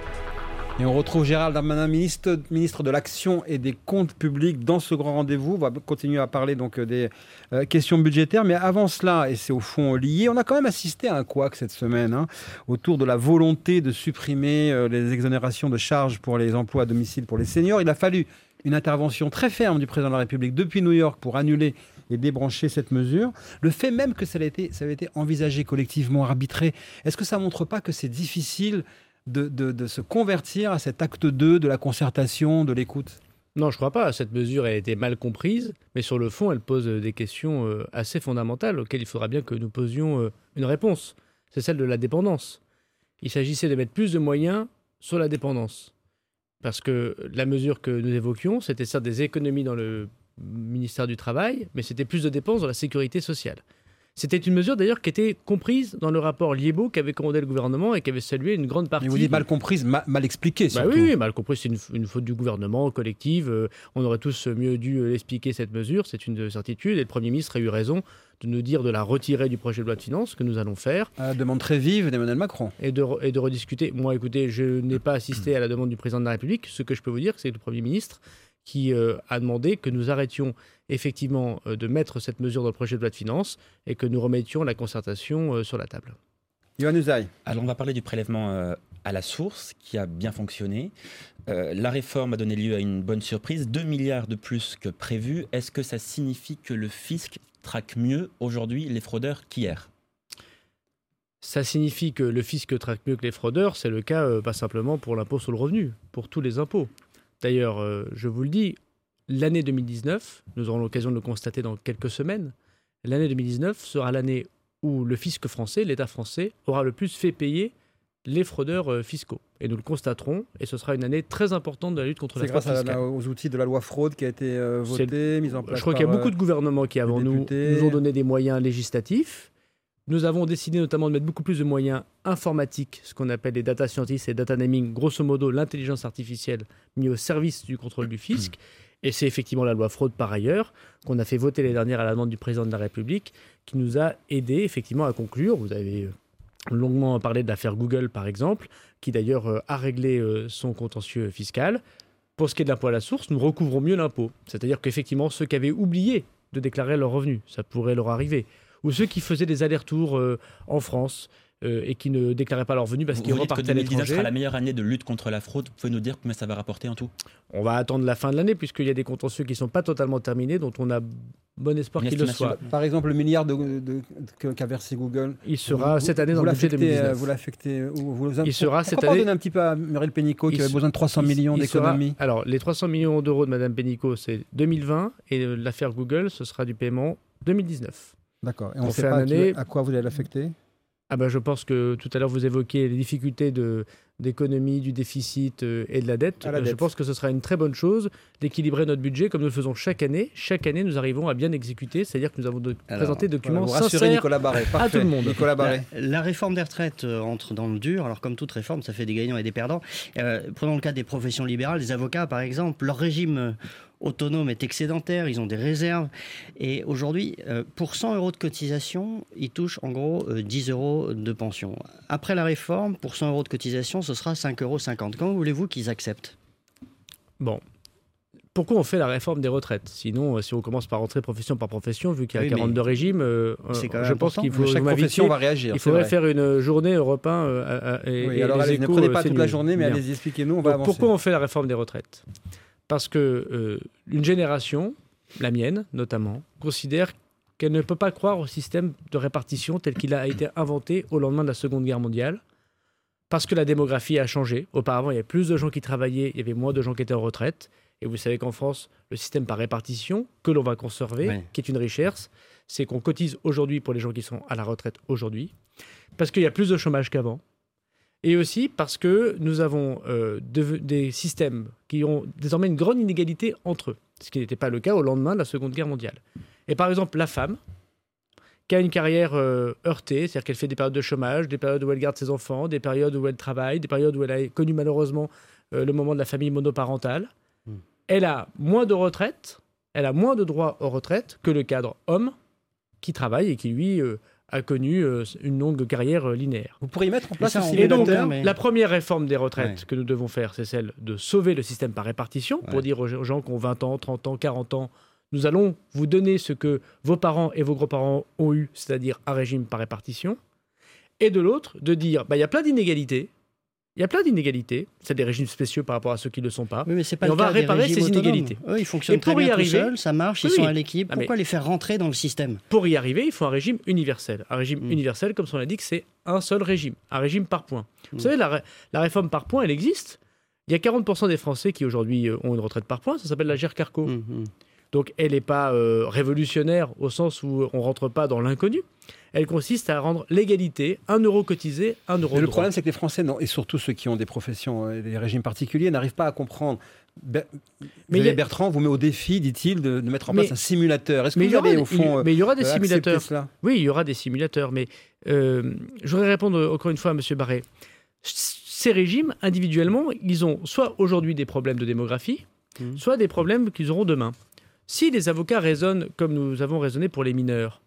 Et on retrouve Gérald Darmanin, ministre, ministre de l'Action et des Comptes publics, dans ce grand rendez-vous. On va continuer à parler donc des euh, questions budgétaires. Mais avant cela, et c'est au fond lié, on a quand même assisté à un couac cette semaine hein, autour de la volonté de supprimer euh, les exonérations de charges pour les emplois à domicile pour les seniors. Il a fallu une intervention très ferme du président de la République depuis New York pour annuler et débrancher cette mesure. Le fait même que ça avait été, ça avait été envisagé collectivement, arbitré, est-ce que ça ne montre pas que c'est difficile De, de, de se convertir à cet acte deux de la concertation, de l'écoute? Non, je ne crois pas. Cette mesure a été mal comprise, mais sur le fond, elle pose des questions euh, assez fondamentales auxquelles il faudra bien que nous posions euh, une réponse. C'est celle de la dépendance. Il s'agissait de mettre plus de moyens sur la dépendance. Parce que la mesure que nous évoquions, c'était certes des économies dans le ministère du Travail, mais c'était plus de dépenses dans la sécurité sociale. C'était une mesure d'ailleurs qui était comprise dans le rapport Liébaud qu'avait commandé le gouvernement et qui avait salué une grande partie. Mais vous dites mal comprise, ma- mal expliquée Bah surtout. oui, oui, mal compris, c'est une, une faute du gouvernement collective. Euh, on aurait tous mieux dû euh, expliquer cette mesure, c'est une certitude. Et le Premier ministre a eu raison de nous dire de la retirer du projet de loi de finances, ce que nous allons faire. À la demande très vive d'Emmanuel Macron. Et de, re- et de rediscuter. Moi, écoutez, je n'ai pas assisté à la demande du président de la République. Ce que je peux vous dire, c'est que le Premier ministre qui euh, a demandé que nous arrêtions effectivement euh, de mettre cette mesure dans le projet de loi de finances et que nous remettions la concertation euh, sur la table. Yohann Usaï. Alors, on va parler du prélèvement euh, à la source, qui a bien fonctionné. Euh, la réforme a donné lieu à une bonne surprise, deux milliards de plus que prévu. Est-ce que ça signifie que le fisc traque mieux aujourd'hui les fraudeurs qu'hier ? Ça signifie que le fisc traque mieux que les fraudeurs. C'est le cas euh, pas simplement pour l'impôt sur le revenu, pour tous les impôts. D'ailleurs, euh, je vous le dis, l'année deux mille dix-neuf, nous aurons l'occasion de le constater dans quelques semaines, l'année deux mille dix-neuf sera l'année où le fisc français, l'État français, aura le plus fait payer les fraudeurs euh, fiscaux. Et nous le constaterons, et ce sera une année très importante de la lutte contre la fraude fiscale. C'est grâce à la, aux outils de la loi fraude qui a été euh, votée, mise en place. Je crois par, qu'il y a beaucoup de gouvernements qui, avant nous, nous ont donné des moyens législatifs. Nous avons décidé notamment de mettre beaucoup plus de moyens informatiques, ce qu'on appelle les data scientists et data naming, grosso modo l'intelligence artificielle mis au service du contrôle du fisc. Mmh. Et c'est effectivement la loi fraude par ailleurs, qu'on a fait voter l'année dernière à la demande du président de la République, qui nous a aidé effectivement à conclure. Vous avez longuement parlé de l'affaire Google par exemple, qui d'ailleurs euh, a réglé euh, son contentieux fiscal. Pour ce qui est de l'impôt à la source, nous recouvrons mieux l'impôt. C'est-à-dire qu'effectivement, ceux qui avaient oublié de déclarer leurs revenus, ça pourrait leur arriver. Ou ceux qui faisaient des allers-retours euh, en France euh, et qui ne déclaraient pas leurs revenus parce vous qu'ils vous repartaient à dites que deux mille dix-neuf l'étranger. sera la meilleure année de lutte contre la fraude. Vous pouvez nous dire combien ça va rapporter en tout ? On va attendre la fin de l'année puisqu'il y a des contentieux qui ne sont pas totalement terminés, dont on a bon espoir qu'ils le soient. Par exemple, le milliard de, de, de, qu'a versé Google, il sera vous, cette année dans le budget deux mille dix-neuf. Vous l'affectez vous, vous, Il sera cette année. Pourquoi pas donner un petit peu à Muriel Pénicaud qui il avait besoin de trois cents il, millions il d'économies sera, Alors, les trois cents millions d'euros de Mme Pénicaud, c'est deux mille vingt et l'affaire Google, ce sera du paiement deux mille dix-neuf. D'accord. Et on on ne sait fait pas année... à quoi vous allez l'affecter ? Ah ben, je pense que tout à l'heure, vous évoquiez les difficultés de, d'économie, du déficit euh, et de la dette. la Je dette. pense que ce sera une très bonne chose d'équilibrer notre budget comme nous le faisons chaque année. Chaque année, nous arrivons à bien exécuter, c'est-à-dire que nous avons de, Alors, présenté des documents Voilà, vous rassurez sincères Nicolas Barré. Parfait. à tout le monde. Nicolas Barré. La, la réforme des retraites euh, entre dans le dur. Alors, comme toute réforme, ça fait des gagnants et des perdants. Euh, prenons le cas des professions libérales, des avocats, par exemple. Leur régime euh, autonome est excédentaire, ils ont des réserves. Et aujourd'hui, euh, pour cent euros de cotisation, ils touchent en gros euh, dix euros de pension. Après la réforme, pour cent euros de cotisation, ce sera cinq euros cinquante. Comment voulez-vous qu'ils acceptent ? Bon. Pourquoi on fait la réforme des retraites ? Sinon, euh, si on commence par rentrer profession par profession, vu qu'il y a Oui, quarante-deux régimes, euh, c'est quand même je pense important. qu'il faut... Chaque vous profession m'invitez, va réagir. Il c'est faudrait vrai. faire une journée Europe un euh, et, Oui, et alors les allez, ne échos, prenez pas c'est toute la mieux. journée, mais Bien. allez-y, expliquez-nous, on va Donc, avancer. pourquoi on fait la réforme des retraites ? Parce que euh, une génération, la mienne notamment, considère qu'elle ne peut pas croire au système de répartition tel qu'il a été inventé au lendemain de la Seconde Guerre mondiale. Parce que la démographie a changé. Auparavant, il y avait plus de gens qui travaillaient, il y avait moins de gens qui étaient en retraite. Et vous savez qu'en France, le système par répartition, que l'on va conserver, Oui. qui est une richesse, c'est qu'on cotise aujourd'hui pour les gens qui sont à la retraite aujourd'hui. Parce qu'il y a plus de chômage qu'avant. Et aussi parce que nous avons euh, de, des systèmes qui ont désormais une grande inégalité entre eux. Ce qui n'était pas le cas au lendemain de la Seconde Guerre mondiale. Et par exemple, la femme, qui a une carrière euh, heurtée, c'est-à-dire qu'elle fait des périodes de chômage, des périodes où elle garde ses enfants, des périodes où elle travaille, des périodes où elle a connu malheureusement euh, le moment de la famille monoparentale. Mmh. Elle a moins de retraite, elle a moins de droits aux retraites que le cadre homme qui travaille et qui, lui, euh, a connu euh, une longue carrière euh, linéaire. Vous pourriez mettre en place ça, un on Et donc, simulateur. mais- la première réforme des retraites Ouais. que nous devons faire, c'est celle de sauver le système par répartition, pour Ouais. dire aux gens qui ont vingt ans, trente ans, quarante ans, nous allons vous donner ce que vos parents et vos grands-parents ont eu, c'est-à-dire un régime par répartition. Et de l'autre, de dire, bah, il y a plein d'inégalités, il y a plein d'inégalités, c'est des régimes spéciaux par rapport à ceux qui ne le sont pas. Oui, mais c'est pas Et le on va cas des réparer régimes ces autonomes. inégalités. Eux, ils fonctionnent Et très pour y bien arriver- tout seuls, ça marche, ils Oui, sont oui. à l'équipe. Ah, mais- Pourquoi les faire rentrer dans le système ? Pour y arriver, il faut un régime universel. Un régime Mm. universel, comme son l'indique, c'est un seul régime, un régime par points. Mm. Vous savez, la, ré- la réforme par points, elle existe. Il y a quarante pour cent des Français qui aujourd'hui euh, ont une retraite par points, ça s'appelle la G E R Carco. Hum, hum. Donc elle n'est pas euh, révolutionnaire au sens où on ne rentre pas dans l'inconnu. Elle consiste à rendre l'égalité, un euro cotisé, un euro Mais de le droit. problème, c'est que les Français, non, et surtout ceux qui ont des professions et des régimes particuliers, n'arrivent pas à comprendre. Ber- Mais il y a- Bertrand vous met au défi, dit-il, de, de mettre en Mais- place un simulateur. Est-ce que Mais il, y vous aura, allez, des- au fond, mais il y aura des euh, accepter simulateurs. cela ? Oui, il y aura des simulateurs, mais euh, je voudrais répondre encore une fois à M. Barré. Ces régimes, individuellement, ils ont soit aujourd'hui des problèmes de démographie, Mhm. soit des problèmes qu'ils auront demain. Si les avocats raisonnent comme nous avons raisonné pour les mineurs,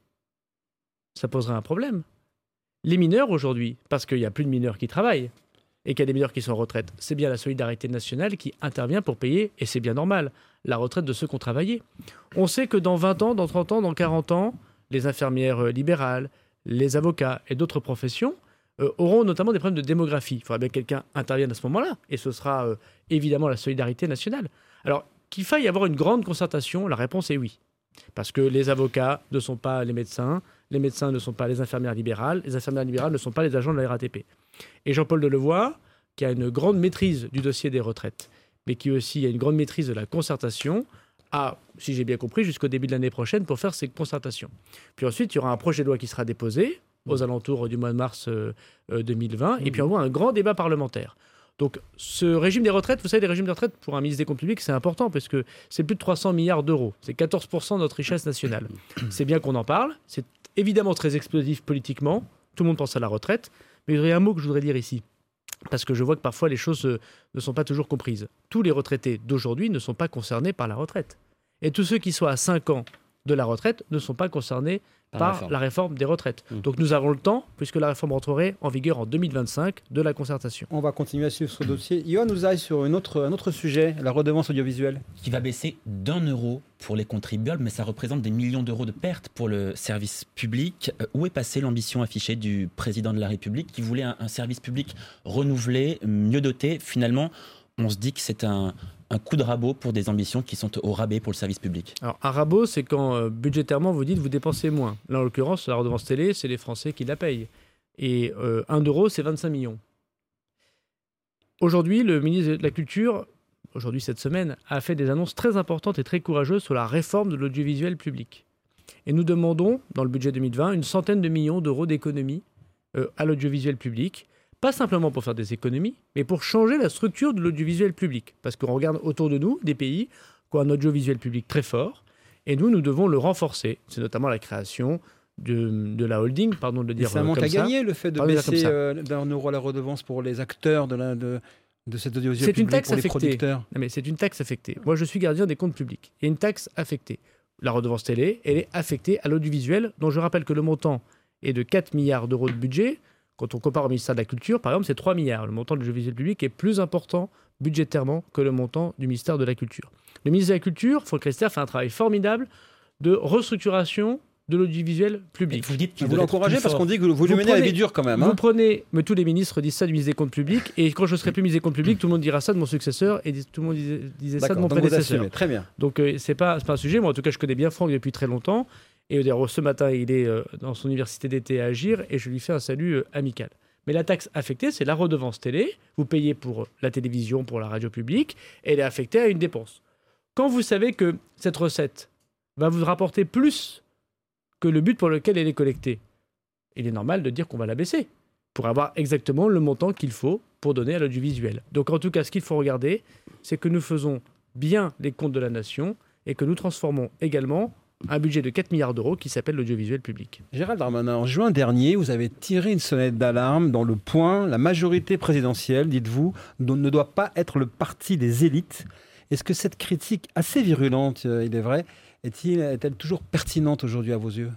ça poserait un problème. Les mineurs aujourd'hui, parce qu'il n'y a plus de mineurs qui travaillent et qu'il y a des mineurs qui sont en retraite, c'est bien la solidarité nationale qui intervient pour payer, et c'est bien normal, la retraite de ceux qui ont travaillé. On sait que dans vingt ans, dans trente ans, dans quarante ans, les infirmières euh, libérales, les avocats et d'autres professions euh, auront notamment des problèmes de démographie. Il faudra bien que quelqu'un intervienne à ce moment-là, et ce sera euh, évidemment la solidarité nationale. Alors, qu'il faille avoir une grande concertation, la réponse est oui. Parce que les avocats ne sont pas les médecins, les médecins ne sont pas les infirmières libérales, les infirmières libérales ne sont pas les agents de la R A T P. Et Jean-Paul Delevoye, qui a une grande maîtrise du dossier des retraites, mais qui aussi a une grande maîtrise de la concertation, a, si j'ai bien compris, jusqu'au début de l'année prochaine pour faire ces concertations. Puis ensuite, il y aura un projet de loi qui sera déposé aux alentours du mois de mars euh, euh, deux mille vingt, et puis on voit un grand débat parlementaire. Donc, ce régime des retraites, vous savez, les régimes des retraites, pour un ministre des Comptes publics, c'est important parce que c'est plus de trois cents milliards d'euros. C'est quatorze pour cent de notre richesse nationale. C'est bien qu'on en parle. C'est évidemment très explosif politiquement. Tout le monde pense à la retraite. Mais il y a un mot que je voudrais dire ici, parce que je vois que parfois les choses euh, ne sont pas toujours comprises. Tous les retraités d'aujourd'hui ne sont pas concernés par la retraite. Et tous ceux qui sont à cinq ans de la retraite ne sont pas concernés par, par la, réforme. la réforme des retraites. Mmh. Donc nous avons le temps, puisque la réforme rentrerait en vigueur en deux mille vingt-cinq, de la concertation. On va continuer à suivre ce dossier. Yohann nous aille sur une autre, un autre sujet, la redevance audiovisuelle. Qui va baisser d'un euro pour les contribuables, mais ça représente des millions d'euros de pertes pour le service public. Euh, où est passée l'ambition affichée du président de la République qui voulait un, un service public renouvelé, mieux doté? Finalement, on se dit que c'est un... un coup de rabot pour des ambitions qui sont au rabais pour le service public. Alors, un rabot, c'est quand euh, budgétairement vous dites vous dépensez moins. Là, en l'occurrence, la redevance télé, c'est les Français qui la payent. Et euh, un euro, c'est vingt-cinq millions. Aujourd'hui, le ministre de la Culture, aujourd'hui cette semaine, a fait des annonces très importantes et très courageuses sur la réforme de l'audiovisuel public. Et nous demandons, dans le budget deux mille vingt, une centaine de millions d'euros d'économies euh, à l'audiovisuel public. Pas simplement pour faire des économies, mais pour changer la structure de l'audiovisuel public. Parce qu'on regarde autour de nous des pays qui ont un audiovisuel public très fort, et nous, nous devons le renforcer. C'est notamment la création de, de la holding, pardon de le dire comme ça. C'est un manque à gagner, le fait de Pardon, baisser euh, d'un euro la redevance pour les acteurs de, la, de, de cet audiovisuel public, pour les producteurs. Non, mais c'est une taxe affectée. Moi, je suis gardien des comptes publics. Il y a une taxe affectée. La redevance télé, elle est affectée à l'audiovisuel, dont je rappelle que le montant est de quatre milliards d'euros de budget. Quand on compare au ministère de la Culture, par exemple, c'est trois milliards. Le montant de l'audiovisuel public est plus important budgétairement que le montant du ministère de la Culture. Le ministre de la Culture, Franck Riester, fait un travail formidable de restructuration de l'audiovisuel public. Vous dites qu'il vous l'encouragez parce qu'on dit que vous lui menez à la vie dure quand même. Hein. Vous prenez, mais tous les ministres disent ça du ministre des Comptes publics, et quand je serai plus ministre des Comptes publics, tout le monde dira ça de mon successeur, et tout le monde disait, disait ça de mon donc prédécesseur. Vous assumez, très bien. Donc euh, c'est pas, c'est pas un sujet. Moi, en tout cas, je connais bien Franck depuis très longtemps. Et d'ailleurs, ce matin, il est euh, dans son université d'été à Agir, et je lui fais un salut euh, amical. Mais la taxe affectée, c'est la redevance télé. Vous payez pour la télévision, pour la radio publique, et elle est affectée à une dépense. Quand vous savez que cette recette va vous rapporter plus que le but pour lequel elle est collectée, il est normal de dire qu'on va la baisser pour avoir exactement le montant qu'il faut pour donner à l'audiovisuel. Donc en tout cas, ce qu'il faut regarder, c'est que nous faisons bien les comptes de la nation et que nous transformons également un budget de quatre milliards d'euros qui s'appelle l'audiovisuel public. Gérald Darmanin, en juin dernier, vous avez tiré une sonnette d'alarme dans Le Point. La majorité présidentielle, dites-vous, ne doit pas être le parti des élites. Est-ce que cette critique assez virulente, il est vrai, est-il, est-elle toujours pertinente aujourd'hui à vos yeux?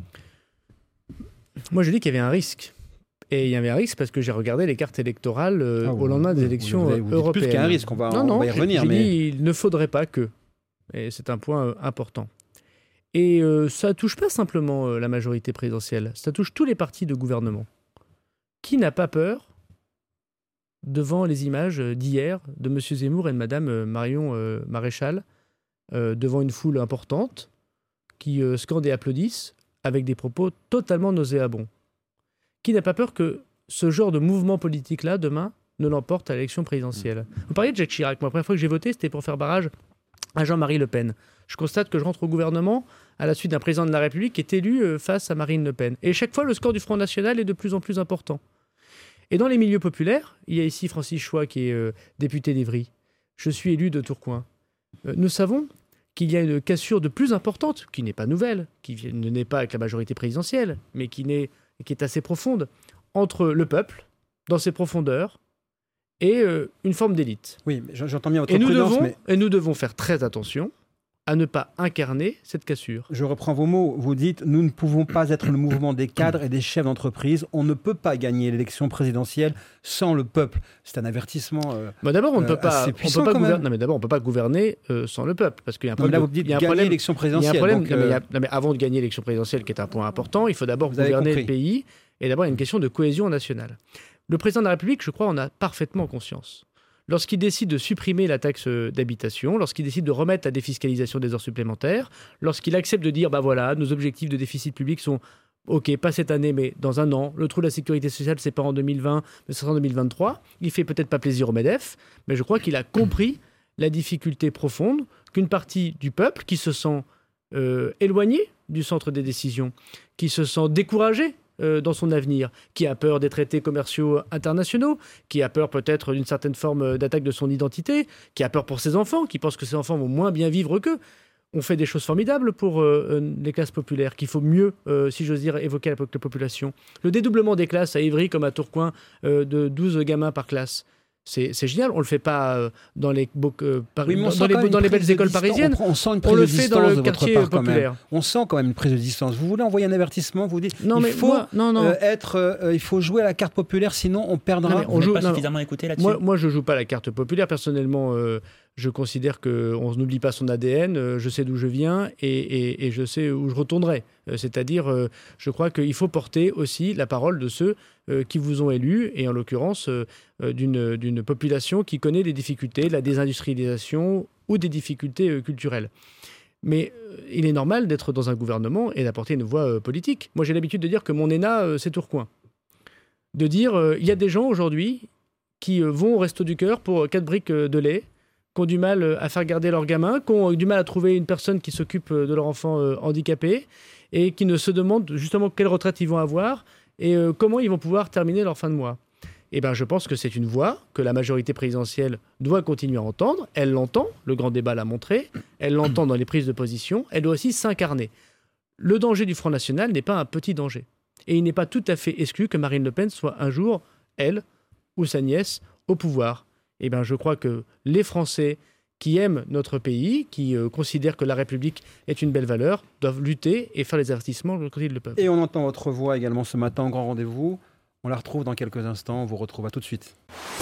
Moi, je dis qu'il y avait un risque. Et il y avait un risque parce que j'ai regardé les cartes électorales euh, ah, au lendemain des élections vous avez, vous européennes. Plus qu'il y a un risque, on va, non, on non, va y revenir. J'ai mais... dit il ne faudrait pas que. Et c'est un point euh, important. Et euh, ça ne touche pas simplement euh, la majorité présidentielle, ça touche tous les partis de gouvernement. Qui n'a pas peur devant les images d'hier de M. Zemmour et de Mme Marion euh, Maréchal, euh, devant une foule importante, qui euh, scandent et applaudissent avec des propos totalement nauséabonds? Qui n'a pas peur que ce genre de mouvement politique-là, demain, ne l'emporte à l'élection présidentielle? Vous parliez de Jacques Chirac. Moi, la première fois que j'ai voté, c'était pour faire barrage à Jean-Marie Le Pen. Je constate que je rentre au gouvernement à la suite d'un président de la République qui est élu euh, face à Marine Le Pen. Et chaque fois, le score du Front National est de plus en plus important. Et dans les milieux populaires, il y a ici Francis Choix qui est euh, député d'Évry. Je suis élu de Tourcoing. Euh, nous savons qu'il y a une cassure de plus importante, qui n'est pas nouvelle, qui ne naît pas avec la majorité présidentielle, mais qui, naît, qui est assez profonde, entre le peuple, dans ses profondeurs, et euh, une forme d'élite. Oui, mais j'entends bien votre et nous prudence, devons, mais... Et nous devons faire très attention à ne pas incarner cette cassure. Je reprends vos mots. Vous dites « Nous ne pouvons pas être le mouvement des cadres et des chefs d'entreprise. On ne peut pas gagner l'élection présidentielle sans le peuple. » C'est un avertissement euh, bah D'abord, on ne euh, peut pas, on peut pas gouverner. Non, mais d'abord, on peut pas gouverner euh, sans le peuple, parce qu'il y a un problème. Là, vous dites gagner l'élection présidentielle. Il y a un problème. Donc, non, mais euh... il y a, non, mais avant de gagner l'élection présidentielle, qui est un point important, il faut d'abord gouverner le pays. Et d'abord, il y a une question de cohésion nationale. Le président de la République, je crois, en a parfaitement conscience. Lorsqu'il décide de supprimer la taxe d'habitation, lorsqu'il décide de remettre la défiscalisation des heures supplémentaires, lorsqu'il accepte de dire, bah voilà, nos objectifs de déficit public sont, ok, pas cette année, mais dans un an, le trou de la sécurité sociale, c'est pas en deux mille vingt, mais c'est en deux mille vingt-trois, il fait peut-être pas plaisir au MEDEF, mais je crois qu'il a compris la difficulté profonde qu'une partie du peuple qui se sent euh, éloigné du centre des décisions, qui se sent découragé dans son avenir, qui a peur des traités commerciaux internationaux, qui a peur peut-être d'une certaine forme d'attaque de son identité, qui a peur pour ses enfants, qui pense que ses enfants vont moins bien vivre qu'eux. On fait des choses formidables pour euh, les classes populaires, qu'il faut mieux, euh, si j'ose dire, évoquer avec la population. Le dédoublement des classes à Ivry comme à Tourcoing euh, de douze gamins par classe. C'est, c'est génial, on ne le fait pas euh, dans les, euh, par, oui, dans, dans les, dans les belles écoles parisiennes, on, on, sent une prise on de le fait dans le quartier part, populaire. On sent quand même une prise de distance. Vous voulez envoyer un avertissement, vous dites non, il, mais faut, moi, non, non. Euh, être, euh, il faut jouer à la carte populaire, sinon on perdra. Non, on joue pas non, suffisamment écouté là-dessus. Moi, moi, je ne joue pas la carte populaire. Personnellement, euh, je considère qu'on n'oublie pas son A D N, euh, je sais d'où je viens et, et, et je sais où je retournerai. Euh, c'est-à-dire, euh, je crois qu'il faut porter aussi la parole de ceux euh, qui vous ont élus, et en l'occurrence euh, d'une, d'une population qui connaît des difficultés, la désindustrialisation ou des difficultés euh, culturelles. Mais euh, il est normal d'être dans un gouvernement et d'apporter une voix euh, politique. Moi, j'ai l'habitude de dire que mon E N A, euh, c'est Tourcoing. De dire, euh, il y a des gens aujourd'hui qui euh, vont au Resto du Cœur pour quatre briques euh, de lait, qui ont du mal à faire garder leurs gamins, qui ont du mal à trouver une personne qui s'occupe de leur enfant euh, handicapé et qui ne se demandent justement quelle retraite ils vont avoir et euh, comment ils vont pouvoir terminer leur fin de mois. Eh ben, je pense que c'est une voix que la majorité présidentielle doit continuer à entendre. Elle l'entend, le grand débat l'a montré, elle l'entend dans les prises de position, elle doit aussi s'incarner. Le danger du Front National n'est pas un petit danger. Et il n'est pas tout à fait exclu que Marine Le Pen soit un jour, elle ou sa nièce, au pouvoir. Eh bien, je crois que les Français qui aiment notre pays, qui euh, considèrent que la République est une belle valeur, doivent lutter et faire les avertissements de côté du peuple. Et on entend votre voix également ce matin au Grand Rendez-vous. On la retrouve dans quelques instants. On vous retrouve à tout de suite.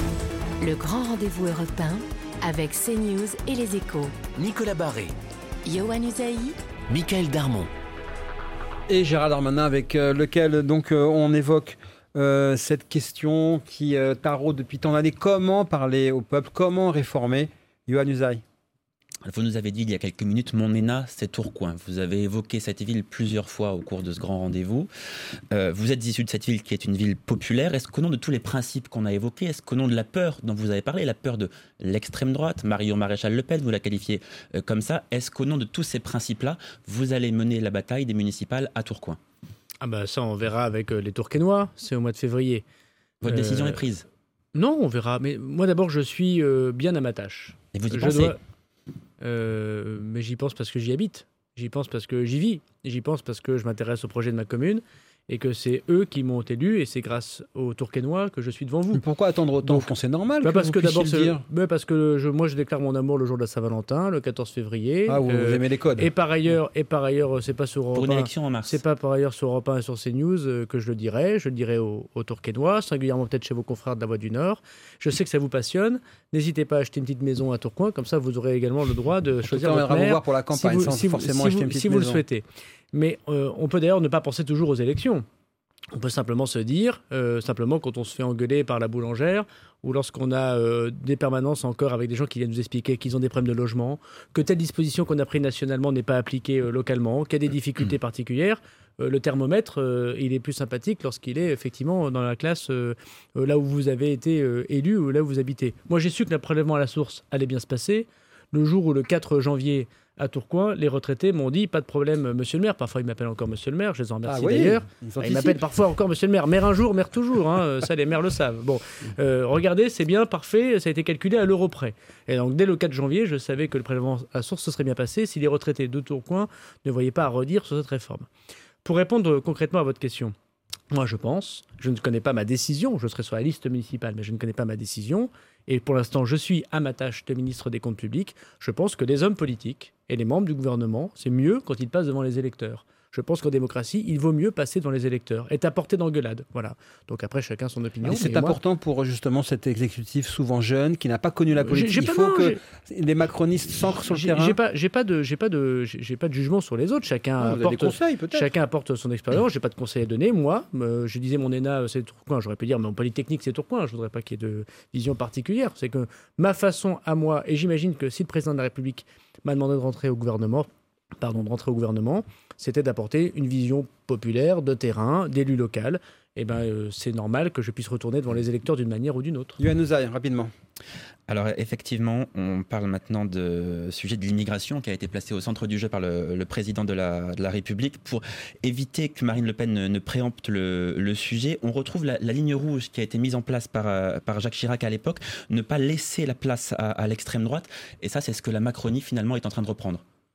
Le Grand Rendez-vous européen avec CNews et Les Échos. Nicolas Barré. Yohann Usaï. Michael Darmon. Et Gérald Darmanin, avec euh, lequel donc, euh, on évoque euh, cette question qui euh, taraude depuis tant d'années. Comment parler au peuple? Comment réformer? Yohann Usaï. Vous nous avez dit il y a quelques minutes, mon E N A, c'est Tourcoing. Vous avez évoqué cette ville plusieurs fois au cours de ce grand rendez-vous. Euh, vous êtes issu de cette ville qui est une ville populaire. Est-ce qu'au nom de tous les principes qu'on a évoqués, est-ce qu'au nom de la peur dont vous avez parlé, la peur de l'extrême droite, Marion Maréchal Le Pen, vous la qualifiez euh, comme ça, est-ce qu'au nom de tous ces principes-là, vous allez mener la bataille des municipales à Tourcoing? Ah bah ça, on verra avec euh, les Tourquenois, c'est au mois de février. Votre euh... décision est prise? Non, on verra. Mais moi d'abord, je suis euh, bien à ma tâche. Et vous y je pensez dois... Euh, mais j'y pense parce que j'y habite, j'y pense parce que j'y vis, j'y pense parce que je m'intéresse au projet de ma commune et que c'est eux qui m'ont élu et c'est grâce aux Tourquenois que je suis devant vous. Mais pourquoi attendre autant? Donc, c'est normal bah que parce vous que d'abord, le c'est, dire. bah parce que je, moi je déclare mon amour le jour de la Saint-Valentin, le quatorze février. Ah, vous, euh, vous aimez les codes. Et par ailleurs, et par ailleurs, c'est pas sur Europe Pour une un, élection en mars. C'est pas par ailleurs sur Europe un et sur CNews euh, que je le dirai. Je le dirai aux, aux Tourquenois, singulièrement peut-être chez vos confrères de la Voix du Nord. Je sais que ça vous passionne. N'hésitez pas à acheter une petite maison à Tourcoing, comme ça vous aurez également le droit de en choisir tout cas, votre on maire. vous voir pour la campagne, si vous, sans si forcément vous, acheter si une petite si vous maison. le souhaitez. Mais euh, on peut d'ailleurs ne pas penser toujours aux élections. On peut simplement se dire, euh, simplement quand on se fait engueuler par la boulangère ou lorsqu'on a euh, des permanences encore avec des gens qui viennent nous expliquer qu'ils ont des problèmes de logement, que telle disposition qu'on a prise nationalement n'est pas appliquée euh, localement, qu'il y a des difficultés particulières, euh, le thermomètre, euh, il est plus sympathique lorsqu'il est effectivement dans la classe euh, euh, là où vous avez été euh, élu ou là où vous habitez. Moi, j'ai su que le prélèvement à la source allait bien se passer. Le jour où le quatre janvier, à Tourcoing, les retraités m'ont dit, pas de problème, monsieur le maire. Parfois, ils m'appellent encore monsieur le maire, je les en remercie ah oui, d'ailleurs. Ils, ils m'appellent parfois encore monsieur le maire. Maire un jour, maire toujours, hein, ça les maires le savent. Bon, euh, regardez, c'est bien, parfait, ça a été calculé à l'euro près. Et donc, dès le quatre janvier, je savais que le prélèvement à source se serait bien passé si les retraités de Tourcoing ne voyaient pas à redire sur cette réforme. Pour répondre concrètement à votre question, moi, je pense, je ne connais pas ma décision, je serai sur la liste municipale, mais je ne connais pas ma décision, et pour l'instant, je suis à ma tâche de ministre des Comptes publics. Je pense que les hommes politiques Et les membres du gouvernement, c'est mieux quand ils passent devant les électeurs. Je pense qu'en démocratie, il vaut mieux passer devant les électeurs, être à portée d'engueulade. Voilà. Donc après, chacun son opinion. Et c'est important moi... pour justement cet exécutif souvent jeune, qui n'a pas connu la politique. J'ai, j'ai il pas, faut non, que j'ai... les macronistes s'ancrent sur le j'ai, terrain. J'ai pas, j'ai pas de, j'ai pas de, j'ai pas de jugement sur les autres. Chacun non, apporte, des conseils, peut-être. Chacun apporte son expérience. J'ai pas de conseils à donner. Moi, euh, je disais mon ENA, c'est Tourcoing. J'aurais pu dire mon Polytechnique, c'est Tourcoing. Je voudrais pas qu'il y ait de vision particulière. C'est que ma façon à moi, et j'imagine que si le président de la République m'a demandé de rentrer au gouvernement, pardon, de rentrer au gouvernement, c'était d'apporter une vision populaire, de terrain, d'élu local. Et ben, euh, c'est normal que je puisse retourner devant les électeurs d'une manière ou d'une autre. Yohann Usaï, rapidement. Alors effectivement, on parle maintenant de sujet de l'immigration qui a été placé au centre du jeu par le, le président de la, de la République pour éviter que Marine Le Pen ne, ne préempte le, le sujet. On retrouve la, la ligne rouge qui a été mise en place par, par Jacques Chirac à l'époque, ne pas laisser la place à, à l'extrême droite. Et ça, c'est ce que la Macronie finalement est en train de reprendre.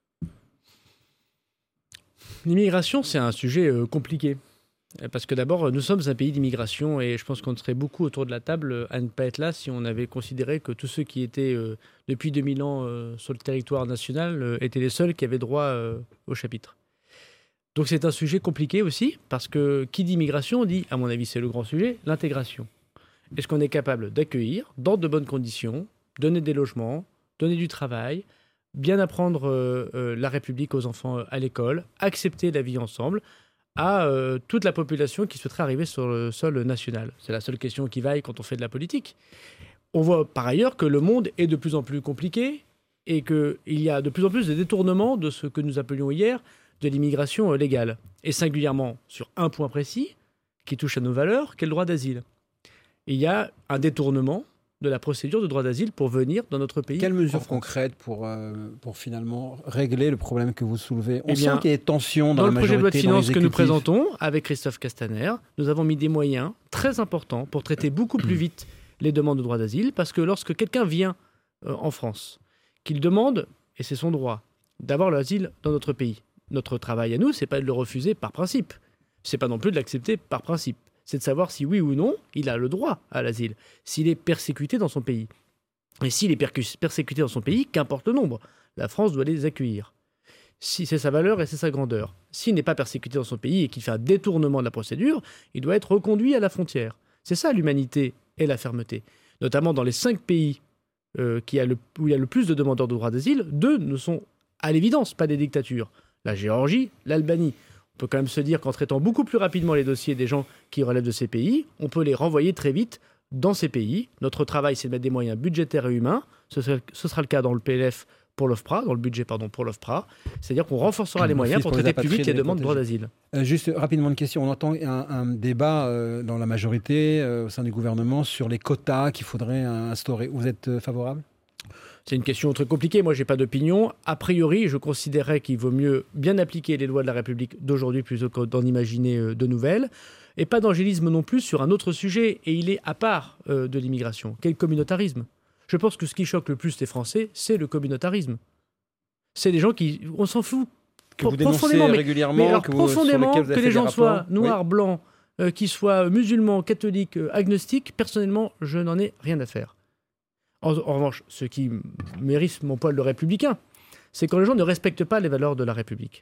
L'immigration, c'est un sujet euh, compliqué. Parce que d'abord, nous sommes un pays d'immigration et je pense qu'on serait beaucoup autour de la table à ne pas être là si on avait considéré que tous ceux qui étaient euh, depuis deux mille ans euh, sur le territoire national euh, étaient les seuls qui avaient droit euh, au chapitre. Donc c'est un sujet compliqué aussi parce que qui dit immigration dit, à mon avis c'est le grand sujet, l'intégration. Est-ce qu'on est capable d'accueillir dans de bonnes conditions, donner des logements, donner du travail, bien apprendre euh, euh, la République aux enfants euh, à l'école, accepter la vie ensemble à euh, toute la population qui souhaiterait arriver sur le sol national. C'est la seule question qui vaille quand on fait de la politique. On voit par ailleurs que le monde est de plus en plus compliqué et qu'il y a de plus en plus de détournements de ce que nous appelions hier de l'immigration euh, légale. Et singulièrement sur un point précis qui touche à nos valeurs, qui est le droit d'asile. Et il y a un détournement de la procédure de droit d'asile pour venir dans notre pays. Quelles mesures concrètes pour, euh, pour finalement régler le problème que vous soulevez? On eh bien, sent qu'il y a des tensions dans, dans la le majorité, projet de loi de finances que nous l'exécutif. présentons avec Christophe Castaner, nous avons mis des moyens très importants pour traiter beaucoup plus vite les demandes de droit d'asile, parce que lorsque quelqu'un vient euh, en France, qu'il demande, et c'est son droit, d'avoir l'asile dans notre pays, notre travail à nous, c'est pas de le refuser par principe, c'est pas non plus de l'accepter par principe. C'est de savoir si oui ou non, il a le droit à l'asile, s'il est persécuté dans son pays. Et s'il est percu- persécuté dans son pays, qu'importe le nombre, la France doit les accueillir. Si c'est sa valeur et c'est sa grandeur. S'il n'est pas persécuté dans son pays et qu'il fait un détournement de la procédure, il doit être reconduit à la frontière. C'est ça l'humanité et la fermeté. Notamment dans les cinq pays euh, qui a le, où il y a le plus de demandeurs de droit d'asile, deux ne sont à l'évidence pas des dictatures. La Géorgie, l'Albanie. On peut quand même se dire qu'en traitant beaucoup plus rapidement les dossiers des gens qui relèvent de ces pays, on peut les renvoyer très vite dans ces pays. Notre travail, c'est de mettre des moyens budgétaires et humains. Ce sera, ce sera le cas dans le P L F pour l'O F P R A, dans le budget pardon, pour l'O F P R A. C'est-à-dire qu'on renforcera les moyens pour, pour traiter plus vite les demandes de droit d'asile. Euh, juste rapidement une question. On entend un, un débat euh, dans la majorité, euh, au sein du gouvernement, sur les quotas qu'il faudrait instaurer. Vous êtes euh, favorable ? C'est une question très compliquée. Moi, je n'ai pas d'opinion. A priori, je considérerais qu'il vaut mieux bien appliquer les lois de la République d'aujourd'hui plutôt que d'en imaginer euh, de nouvelles. Et pas d'angélisme non plus sur un autre sujet. Et il est à part euh, de l'immigration. Quel communautarisme ? Je pense que ce qui choque le plus les Français, c'est le communautarisme. C'est des gens qui... On s'en fout. Que vous dénoncez mais, régulièrement. Mais alors, que vous, profondément, que les gens soient noirs, oui. blancs, euh, qu'ils soient musulmans, catholiques, euh, agnostiques, personnellement, je n'en ai rien à faire. En, en revanche, ce qui mérite mon poil de républicain, c'est quand les gens ne respectent pas les valeurs de la République.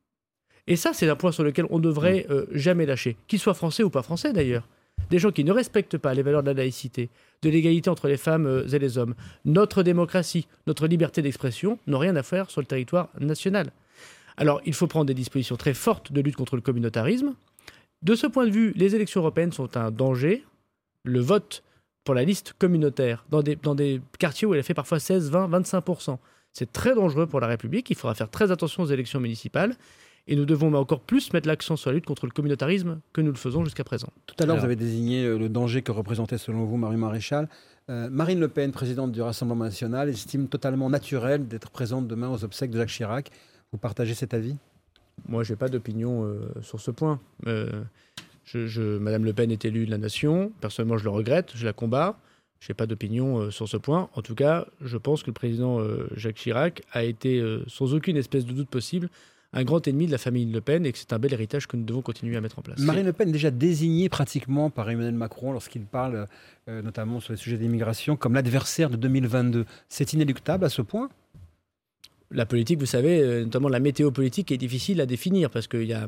Et ça, c'est un point sur lequel on ne devrait euh, jamais lâcher, qu'ils soient français ou pas français d'ailleurs. Des gens qui ne respectent pas les valeurs de la laïcité, de l'égalité entre les femmes euh, et les hommes, notre démocratie, notre liberté d'expression, n'ont rien à faire sur le territoire national. Alors, il faut prendre des dispositions très fortes de lutte contre le communautarisme. De ce point de vue, les élections européennes sont un danger. Le vote pour la liste communautaire, dans des, dans des quartiers où elle fait parfois seize, vingt, vingt-cinq pour cent. C'est très dangereux pour la République, il faudra faire très attention aux élections municipales, et nous devons encore plus mettre l'accent sur la lutte contre le communautarisme que nous le faisons jusqu'à présent. Tout à l'heure, Alors, vous avez désigné le danger que représentait selon vous Marion Maréchal. Euh, Marine Le Pen, présidente du Rassemblement national, estime totalement naturel d'être présente demain aux obsèques de Jacques Chirac. Vous partagez cet avis ? Moi, je n'ai pas d'opinion euh, sur ce point. Euh, Je, je, Madame Le Pen est élue de la nation. Personnellement, je le regrette, je la combats. Je n'ai pas d'opinion euh, sur ce point. En tout cas, je pense que le président euh, Jacques Chirac a été, euh, sans aucune espèce de doute possible, un grand ennemi de la famille Le Pen et que c'est un bel héritage que nous devons continuer à mettre en place. Marine Le Pen est déjà désignée pratiquement par Emmanuel Macron lorsqu'il parle euh, notamment sur les sujets d'immigration comme l'adversaire de deux mille vingt-deux. C'est inéluctable à ce point ? la politique, vous savez, notamment la météo politique est difficile à définir parce qu'il y a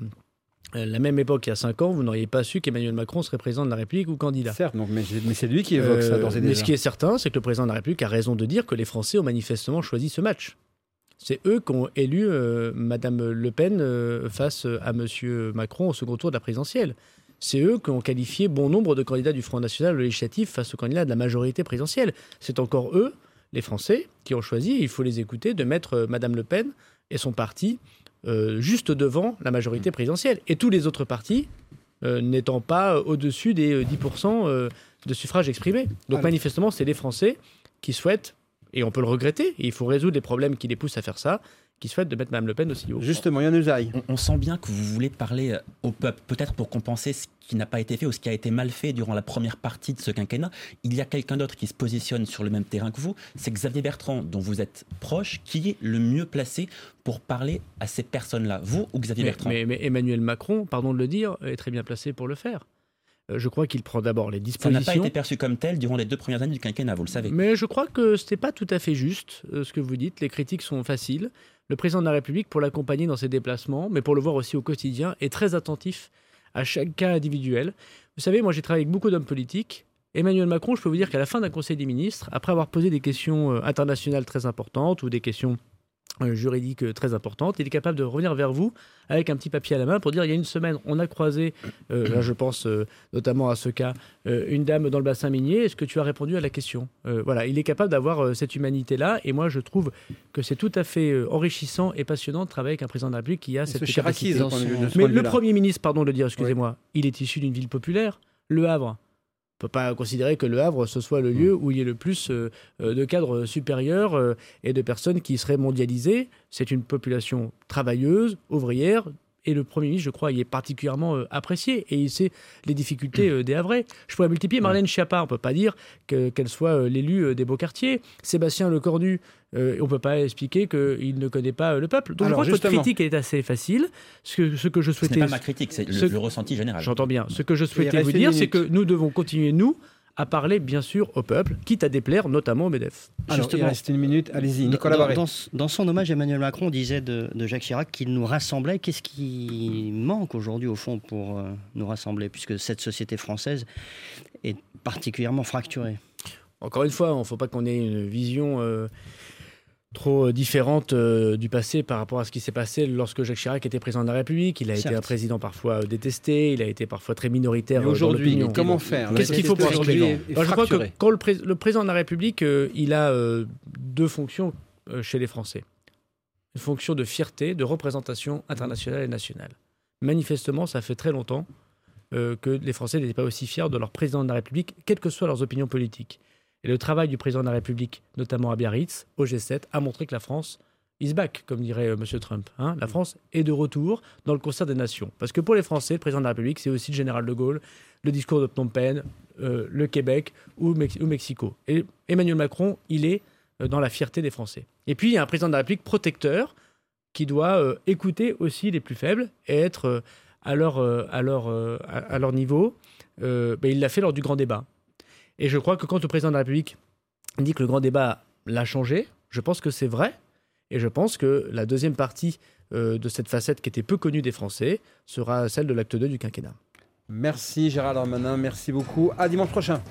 la même époque, il y a cinq ans, vous n'auriez pas su qu'Emmanuel Macron serait président de la République ou candidat. Certes, donc, mais, mais c'est lui qui évoque euh, ça d'ores et déjà. Mais ce qui est certain, c'est que le président de la République a raison de dire que les Français ont manifestement choisi ce match. C'est eux qui ont élu euh, Madame Le Pen euh, face à Monsieur Macron au second tour de la présidentielle. C'est eux qui ont qualifié bon nombre de candidats du Front National au législatif face aux candidats de la majorité présidentielle. C'est encore eux, les Français, qui ont choisi, il faut les écouter, de mettre euh, Madame Le Pen et son parti euh, juste devant la majorité présidentielle. Et tous les autres partis euh, n'étant pas au-dessus des euh, dix pour cent euh, de suffrages exprimés. Donc Alors. manifestement, c'est les Français qui souhaitent, et on peut le regretter, et il faut résoudre les problèmes qui les poussent à faire ça, qui souhaitent de mettre Mme Le Pen aussi haut. Justement, Yann Usaï. On, on sent bien que vous voulez parler au peuple, peut-être pour compenser ce qui n'a pas été fait ou ce qui a été mal fait durant la première partie de ce quinquennat. Il y a quelqu'un d'autre qui se positionne sur le même terrain que vous, c'est Xavier Bertrand, dont vous êtes proche, qui est le mieux placé pour parler à ces personnes-là, vous ou Xavier mais, Bertrand mais, mais Emmanuel Macron, pardon de le dire, est très bien placé pour le faire. Je crois qu'il prend d'abord les dispositions. Ça n'a pas été perçu comme tel durant les deux premières années du quinquennat, vous le savez. Mais je crois que ce n'est pas tout à fait juste euh, ce que vous dites. Les critiques sont faciles. Le président de la République, pour l'accompagner dans ses déplacements, mais pour le voir aussi au quotidien, est très attentif à chaque cas individuel. Vous savez, moi j'ai travaillé avec beaucoup d'hommes politiques. Emmanuel Macron, je peux vous dire qu'à la fin d'un conseil des ministres, après avoir posé des questions euh, internationales très importantes ou des questions euh, juridiques euh, très importantes, il est capable de revenir vers vous avec un petit papier à la main pour dire il y a une semaine, on a croisé, euh, là je pense euh, notamment à ce cas, euh, une dame dans le bassin minier, est-ce que tu as répondu à la question euh, Voilà, il est capable d'avoir euh, cette humanité-là, et moi je trouve que c'est tout à fait euh, enrichissant et passionnant de travailler avec un président de la République qui a cette capacité. Dans son... Mais le Premier ministre, pardon de le dire, excusez-moi, oui. il est issu d'une ville populaire, Le Havre. On ne peut pas considérer que Le Havre, ce soit le lieu où il y ait le plus euh, de cadres supérieurs euh, et de personnes qui seraient mondialisées. C'est une population travailleuse, ouvrière, et le Premier ministre, je crois, y est particulièrement euh, apprécié, et il sait les difficultés euh, des Havrais. Je pourrais multiplier Marlène Schiappa, on ne peut pas dire que, qu'elle soit euh, l'élu euh, des beaux quartiers. Sébastien Lecornu, euh, on ne peut pas expliquer qu'il ne connaît pas euh, le peuple. Donc Alors, je crois justement... que votre critique est assez facile. Ce que, ce que je souhaitais... Ce n'est pas ma critique, c'est le, ce... le ressenti général. J'entends bien. Ce que je souhaitais vous dire, c'est que nous devons continuer, nous, à parler, bien sûr, au peuple, quitte à déplaire, notamment au MEDEF. Alors, Justement. Il reste une minute, allez-y, Nicolas Barré. Dans, dans, dans son hommage, Emmanuel Macron disait de, de Jacques Chirac qu'il nous rassemblait. Qu'est-ce qui manque aujourd'hui, au fond, pour euh, nous rassembler, puisque cette société française est particulièrement fracturée? Encore une fois, il ne faut pas qu'on ait une vision... Euh, trop différente euh, du passé par rapport à ce qui s'est passé lorsque Jacques Chirac était président de la République. Il a Certes. été un président parfois détesté, il a été parfois très minoritaire. Mais aujourd'hui, comment faire? Qu'est-ce qu'il faut pour aujourd'hui? Je crois que quand le, pré- le président de la République, euh, il a euh, deux fonctions euh, chez les Français. Une fonction de fierté, de représentation internationale et nationale. Manifestement, ça fait très longtemps euh, que les Français n'étaient pas aussi fiers de leur président de la République, quelles que soient leurs opinions politiques. Et le travail du président de la République, notamment à Biarritz, au G sept, a montré que la France is back, comme dirait euh, M. Trump. Hein. La France est de retour dans le concert des nations. Parce que pour les Français, le président de la République, c'est aussi le général de Gaulle, le discours de Phnom Penh, euh, le Québec ou, Mex- ou Mexico. Et Emmanuel Macron, il est euh, dans la fierté des Français. Et puis, il y a un président de la République protecteur qui doit euh, écouter aussi les plus faibles et être euh, à, leur, euh, à, leur, euh, à, à leur niveau. Euh, ben, il l'a fait lors du grand débat. Et je crois que quand le président de la République dit que le grand débat l'a changé, je pense que c'est vrai. Et je pense que la deuxième partie euh, de cette facette qui était peu connue des Français sera celle de l'acte deux du quinquennat. Merci Gérald Darmanin, merci beaucoup. À dimanche prochain.